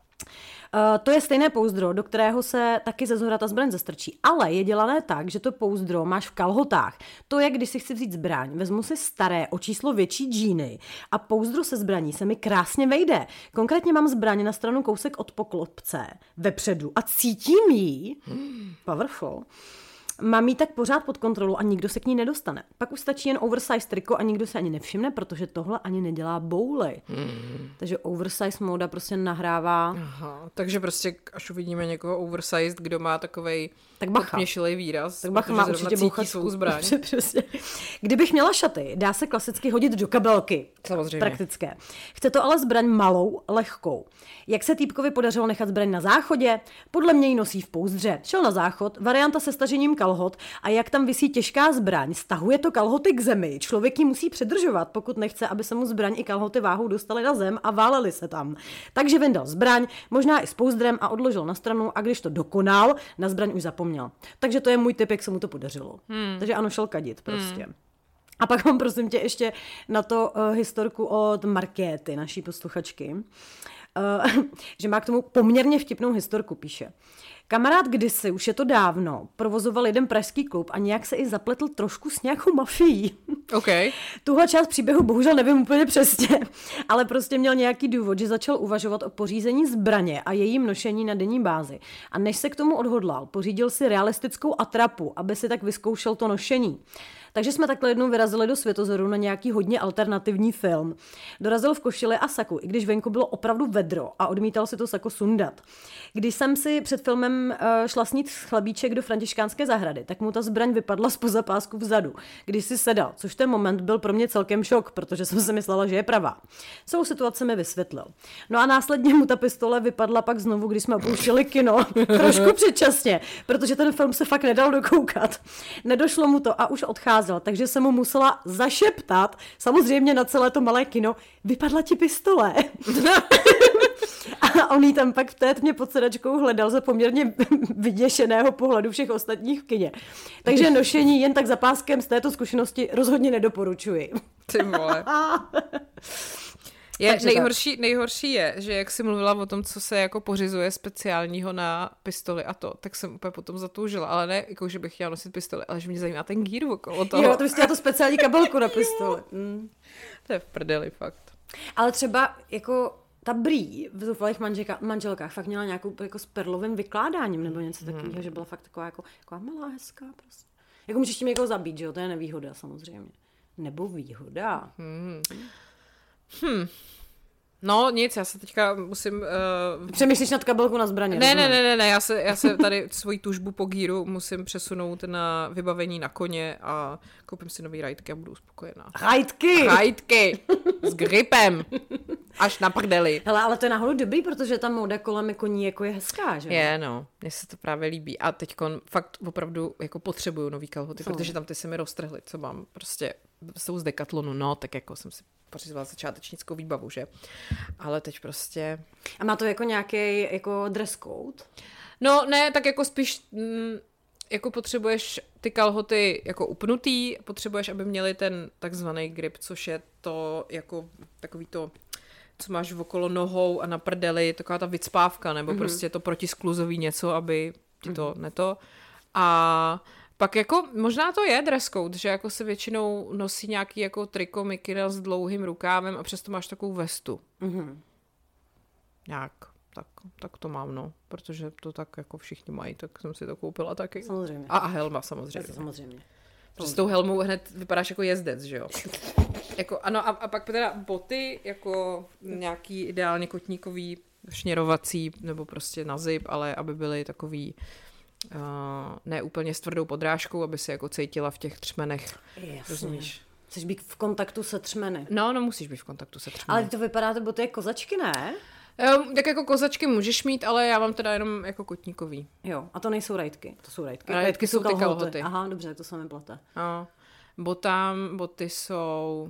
Uh, to je stejné pouzdro, do kterého se taky ze zhora ta zbraň zastrčí, ale je dělané tak, že to pouzdro máš v kalhotách. To je, když si chci vzít zbraň, vezmu si staré o číslo větší džíny a pouzdro se zbraní se mi krásně vejde. Konkrétně mám zbraň na stranu kousek od poklopce vepředu a cítím ji, powerful, mám jí tak pořád pod kontrolou a nikdo se k ní nedostane. Pak už stačí jen oversize triko a nikdo se ani nevšimne, protože tohle ani nedělá bouly. Hmm. Takže oversize móda prostě nahrává. Aha, takže prostě až uvidíme někoho oversized, kdo má takovej tak bacha. Měšilej výraz. Tak bacha má určitě bouchat svou zbraň. Přesně. Kdybych měla šaty, dá se klasicky hodit do kabelky. Samozřejmě. Praktické. Chce to ale zbraň malou, lehkou. Jak se týpkovi podařilo nechat zbraň na záchodě? Podle mě ji nosí v pouzdře. Šel na záchod, varianta se stažením kalhot a jak tam visí těžká zbraň, stahuje to kalhoty k zemi. Člověk ji musí přidržovat, pokud nechce, aby se mu zbraň i kalhoty váhou dostaly na zem a válely se tam. Takže vyndal zbraň, možná i s pouzdrem a odložil na stranu a když to dokonal, na zbraň už zapomněl. Takže to je můj tip, jak se mu to podařilo. Hmm. Takže ano, šel kadit prostě. Hmm. A pak mám prosím tě ještě na to uh, historku od Markéty, naší posluchačky, uh, že má k tomu poměrně vtipnou historku, píše. Kamarád kdysi, už je to dávno, provozoval jeden pražský klub a nějak se i zapletl trošku s nějakou mafií. Okay. Tuhle část příběhu bohužel nevím úplně přesně, ale prostě měl nějaký důvod, že začal uvažovat o pořízení zbraně a jejím nošení na denní bázi. A než se k tomu odhodlal, pořídil si realistickou atrapu, aby si tak vyzkoušel to nošení. Takže jsme takhle jednou vyrazili do Světozoru na nějaký hodně alternativní film. Dorazil v košili a saku, i když venku bylo opravdu vedro a odmítal si to sako sundat. Když jsem si před filmem uh, šla snít chlebíček do františkánské zahrady, tak mu ta zbraň vypadla zpoza pásku vzadu, když si sedal, což ten moment byl pro mě celkem šok, protože jsem si myslela, že je pravá. Celou situaci mi vysvětlil. No a následně mu ta pistole vypadla pak znovu, když jsme opouštěli kino, trošku předčasně, protože ten film se fakt nedal dokoukat. Nedošlo mu to a už odcházel. Takže jsem mu musela zašeptat, samozřejmě na celé to malé kino, vypadla ti pistole. A on jí tam pak v té tmě pod sedačkou hledal za poměrně vyděšeného pohledu všech ostatních v kině. Takže nošení jen tak za páskem z této zkušenosti rozhodně nedoporučuji. Ty vole. Je, nejhorší, nejhorší je, že jak jsi mluvila o tom, co se jako pořizuje speciálního na pistoli a to, tak jsem úplně potom zatoužila, ale ne jako, že bych chtěla nosit pistoli, ale že mě zajímá ten gír okolo toho. Jo, to bys chtěla to speciální kabelku na pistoli. Mm. To je v prdeli, fakt. Ale třeba jako ta brý v zoufalých manželkách fakt měla nějakou jako s perlovým vykládáním nebo něco takového, hmm. že byla fakt taková jako, jako malá, hezká prostě. Jako můžeš tím někoho zabít, že jo, to je nevýhoda samozřejmě. Nebo výhoda. Hmm. Hm. No nic, já se teďka musím... Uh... Přemýšlíš nad kabelku na zbraně. Ne, ne, ne, ne, ne, já se, já se tady svoji tužbu po gíru musím přesunout na vybavení na koně a koupím si nový rajtky a budu uspokojená. Rajtky! Rajtky! S gripem! Až na prdeli. Hele, ale to je náhodou dobrý, protože ta móda kolem koní jako je hezká, že? Je, no. Mně se to právě líbí. A teďkon fakt opravdu jako potřebuju nový kalhoty, co? Protože tam ty se mi roztrhly, co mám prostě jsou z Decathlonu, no, tak jako jsem si pořizovala začátečnickou výbavu, že? Ale teď prostě... A má to jako nějaký jako dress code? No, ne, tak jako spíš... Mm, jako potřebuješ ty kalhoty jako upnutý, potřebuješ, aby měly ten takzvaný grip, což je to jako takový to, co máš okolo nohou a na prdeli, taková ta vycpávka, nebo mm-hmm. prostě to protiskluzový něco, aby ti to mm-hmm. neto. A pak jako, možná to je dress code, že jako se většinou nosí nějaký jako triko mikina s dlouhým rukávem a přesto máš takovou vestu. Mm-hmm. Nějak. Tak, tak to mám, no, protože to tak jako všichni mají, tak jsem si to koupila taky. Samozřejmě. A, a helma samozřejmě. Samozřejmě. S tou helmou hned vypadáš jako jezdec, že jo? Jako, ano, a, a pak teda boty, jako nějaký ideálně kotníkový, šněrovací, nebo prostě na zip, ale aby byly takový uh, ne úplně s tvrdou podrážkou, aby si jako cítila v těch třmenech. Jasně. Rozumíš? Chceš být v kontaktu se třmeny. No, no musíš být v kontaktu se třmeny. Ale to vypadá, to boty jako kozačky, ne? Um, tak jako kozačky můžeš mít, ale já mám teda jenom jako kotníkový. Jo, a to nejsou rajtky, to jsou rajtky. Rajtky, rajtky jsou ty kalhoty. kalhoty. Aha, dobře, to se mi plete. No, botám, boty jsou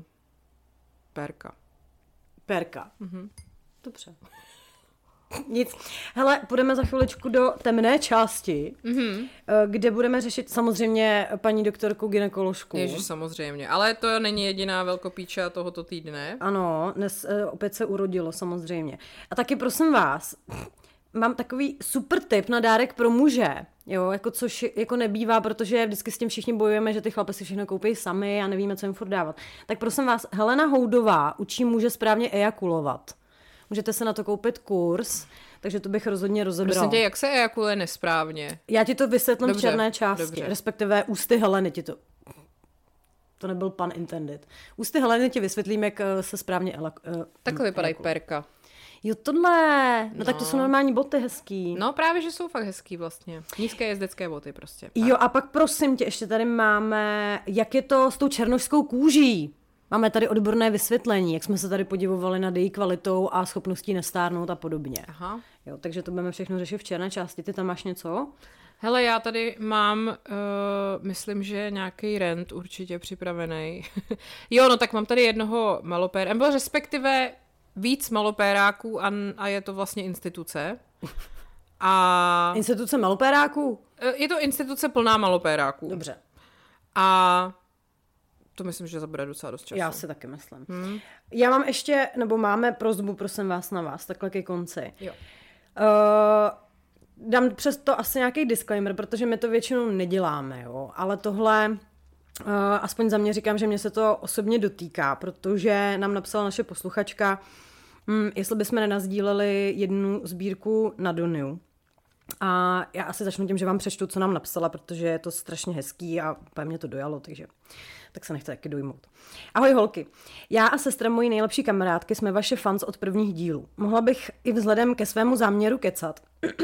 perka. Perka. Mhm. Dobře. Nic. Hele, půjdeme za chviličku do temné části, mm-hmm. kde budeme řešit samozřejmě paní doktorku gynekoložku. Ježiš, samozřejmě. Ale to není jediná velkopíča tohoto týdne. Ano, dnes opět se urodilo, samozřejmě. A taky prosím vás, mám takový super tip na dárek pro muže, jo, jako což jako nebývá, protože vždycky s tím všichni bojujeme, že ty chlapy si všechno koupí sami a nevíme, co jim furt dávat. Tak prosím vás, Helena Houdová učí muže správně ejakulovat. Můžete se na to koupit kurz, takže to bych rozhodně rozebrala. Prosím tě, jak se ejakuluje nesprávně? Já ti to vysvětlím dobře, v černé části, dobře. Respektive ústy Heleny ti to... To nebyl pan intended. Ústy Heleny ti vysvětlím, jak se správně... Elak... Takhle vypadají perka. Jo, tohle. No, no tak to jsou normální boty hezký. No právě, že jsou fakt hezký vlastně. Nízké jezdecké boty prostě. Jo, a pak prosím tě, ještě tady máme, jak je to s tou černošskou kůží. Máme tady odborné vysvětlení, jak jsme se tady podivovali nad její kvalitou a schopností nestárnout a podobně. Aha. Jo, takže to budeme všechno řešit v černé části. Ty tam máš něco? Hele, já tady mám, uh, myslím, že nějaký rent určitě připravený. Jo, no tak mám tady jednoho malopéra, nebo respektive víc malopéráků a, a je to vlastně instituce. A... Instituce malopéráků? Je to instituce plná malopéráků. Dobře. A to myslím, že zabere docela dost času. Já si taky myslím. Hmm. Já mám ještě, nebo máme prosbu, prosím vás, na vás, takhle ke konci. Jo. Uh, dám přes to asi nějaký disclaimer, protože my to většinou neděláme, jo, ale tohle, uh, aspoň za mě říkám, že mě se to osobně dotýká, protože nám napsala naše posluchačka, hm, jestli bychom nenazdíleli jednu sbírku na Doniu. A já asi začnu tím, že vám přečtu, co nám napsala, protože je to strašně hezký a úplně mě to dojalo, takže tak se nechte taky dojmout. Ahoj holky, já a sestra mojí nejlepší kamarádky jsme vaše fans od prvních dílů. Mohla bych i vzhledem ke svému záměru kecat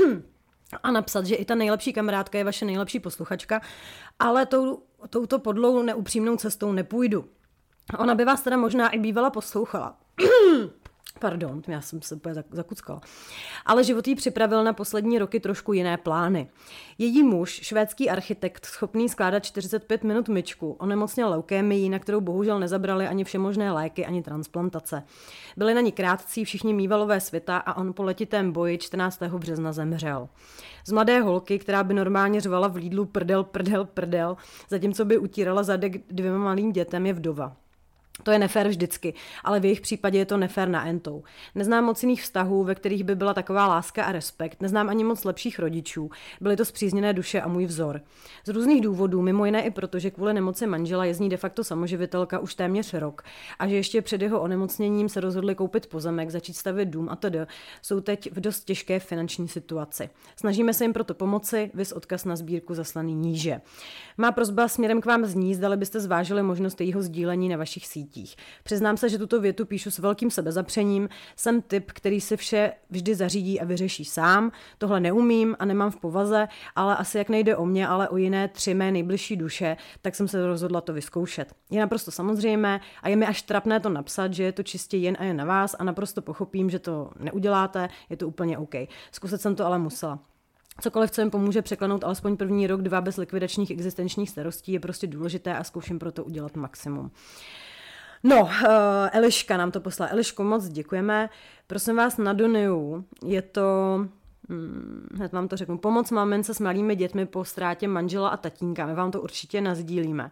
a napsat, že i ta nejlepší kamarádka je vaše nejlepší posluchačka, ale tou, touto podlou neupřímnou cestou nepůjdu. Ona by vás teda možná i bývala poslouchala. Pardon, já jsem se úplně zakuckala. Ale život jí připravil na poslední roky trošku jiné plány. Její muž, švédský architekt, schopný skládat čtyřicet pět minut myčku, onemocněl leukémii, na kterou bohužel nezabrali ani všemožné léky, ani transplantace. Byli na ní krátcí všichni mývalové světa a on po letitém boji čtrnáctého března zemřel. Z mladé holky, která by normálně řvala v Lidlu prdel, prdel, prdel, zatímco by utírala zadek dvěma malým dětem, je vdova. To je nefér vždycky, ale v jejich případě je to nefér na entou. Neznám moc jiných vztahů, ve kterých by byla taková láska a respekt, neznám ani moc lepších rodičů, byly to spřízněné duše a můj vzor. Z různých důvodů, mimo jiné i proto, že kvůli nemoci manžela je z ní de facto samoživitelka už téměř rok a že ještě před jeho onemocněním se rozhodli koupit pozemek, začít stavět dům a tedy jsou teď v dost těžké finanční situaci. Snažíme se jim proto pomoci, viz odkaz na sbírku zaslaný níže. Má prosba směrem k vám zní, zdali byste zvážili možnost jejího sdílení na vašich sítích. Přiznám se, že tuto větu píšu s velkým sebezapřením. Jsem typ, který si vše vždy zařídí a vyřeší sám. Tohle neumím a nemám v povaze, ale asi jak nejde o mě, ale o jiné tři mé nejbližší duše, tak jsem se rozhodla to vyzkoušet. Je naprosto samozřejmé a je mi až trapné to napsat, že je to čistě jen a jen na vás a naprosto pochopím, že to neuděláte, je to úplně OK. Zkusit jsem to ale musela. Cokoliv, co jim pomůže překlenout alespoň první rok, dva bez likvidačních existenčních starostí, je prostě důležité a zkouším proto udělat maximum. No, uh, Eliška nám to poslala. Eliško, moc děkujeme. Prosím vás, na Doniu je to, hm, hned vám to řeknu, pomoc mamince s malými dětmi po ztrátě manžela a tatínka. My vám to určitě nasdílíme.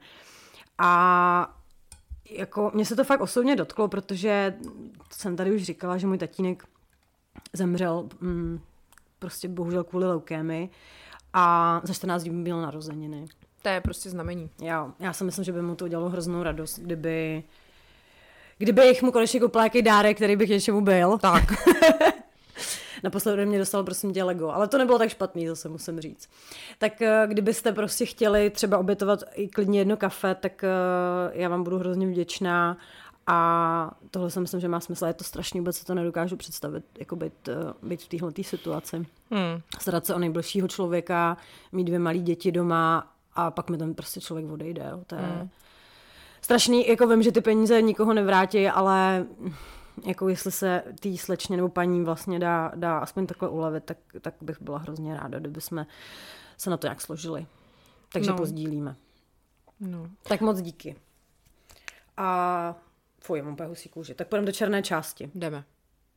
A jako, mě se to fakt osobně dotklo, protože jsem tady už říkala, že můj tatínek zemřel hm, prostě bohužel kvůli leukémii a za čtrnáct dní byl narozeniny. To je prostě znamení. Já, já si myslím, že by mu to udělalo hroznou radost, kdyby Kdybych mu konečně koupila nějaký dárek, který bych něčemu byl. Tak. Naposledy mě dostal prosím tě Lego, ale to nebylo tak špatný, zase musím říct. Tak kdybyste prostě chtěli třeba obětovat i klidně jedno kafe, tak já vám budu hrozně vděčná a tohle si myslím, že má smysl. Je to strašný, vůbec se to nedokážu představit, jako být, být v téhletý situaci. Hmm. Starat se o nejbližšího člověka, mít dvě malé děti doma a pak mi ten prostě člověk odejde. Jo. To je hmm. strašný, jako vím, že ty peníze nikoho nevrátí, ale jako jestli se tý slečně nebo paní vlastně dá, dá aspoň takhle ulevit, tak, tak bych byla hrozně ráda, kdyby jsme se na to nějak složili. Takže no. Pozdílíme. No. Tak moc díky. A fuj, mám úplně husí kůži. Tak půjdeme do černé části. Jdeme.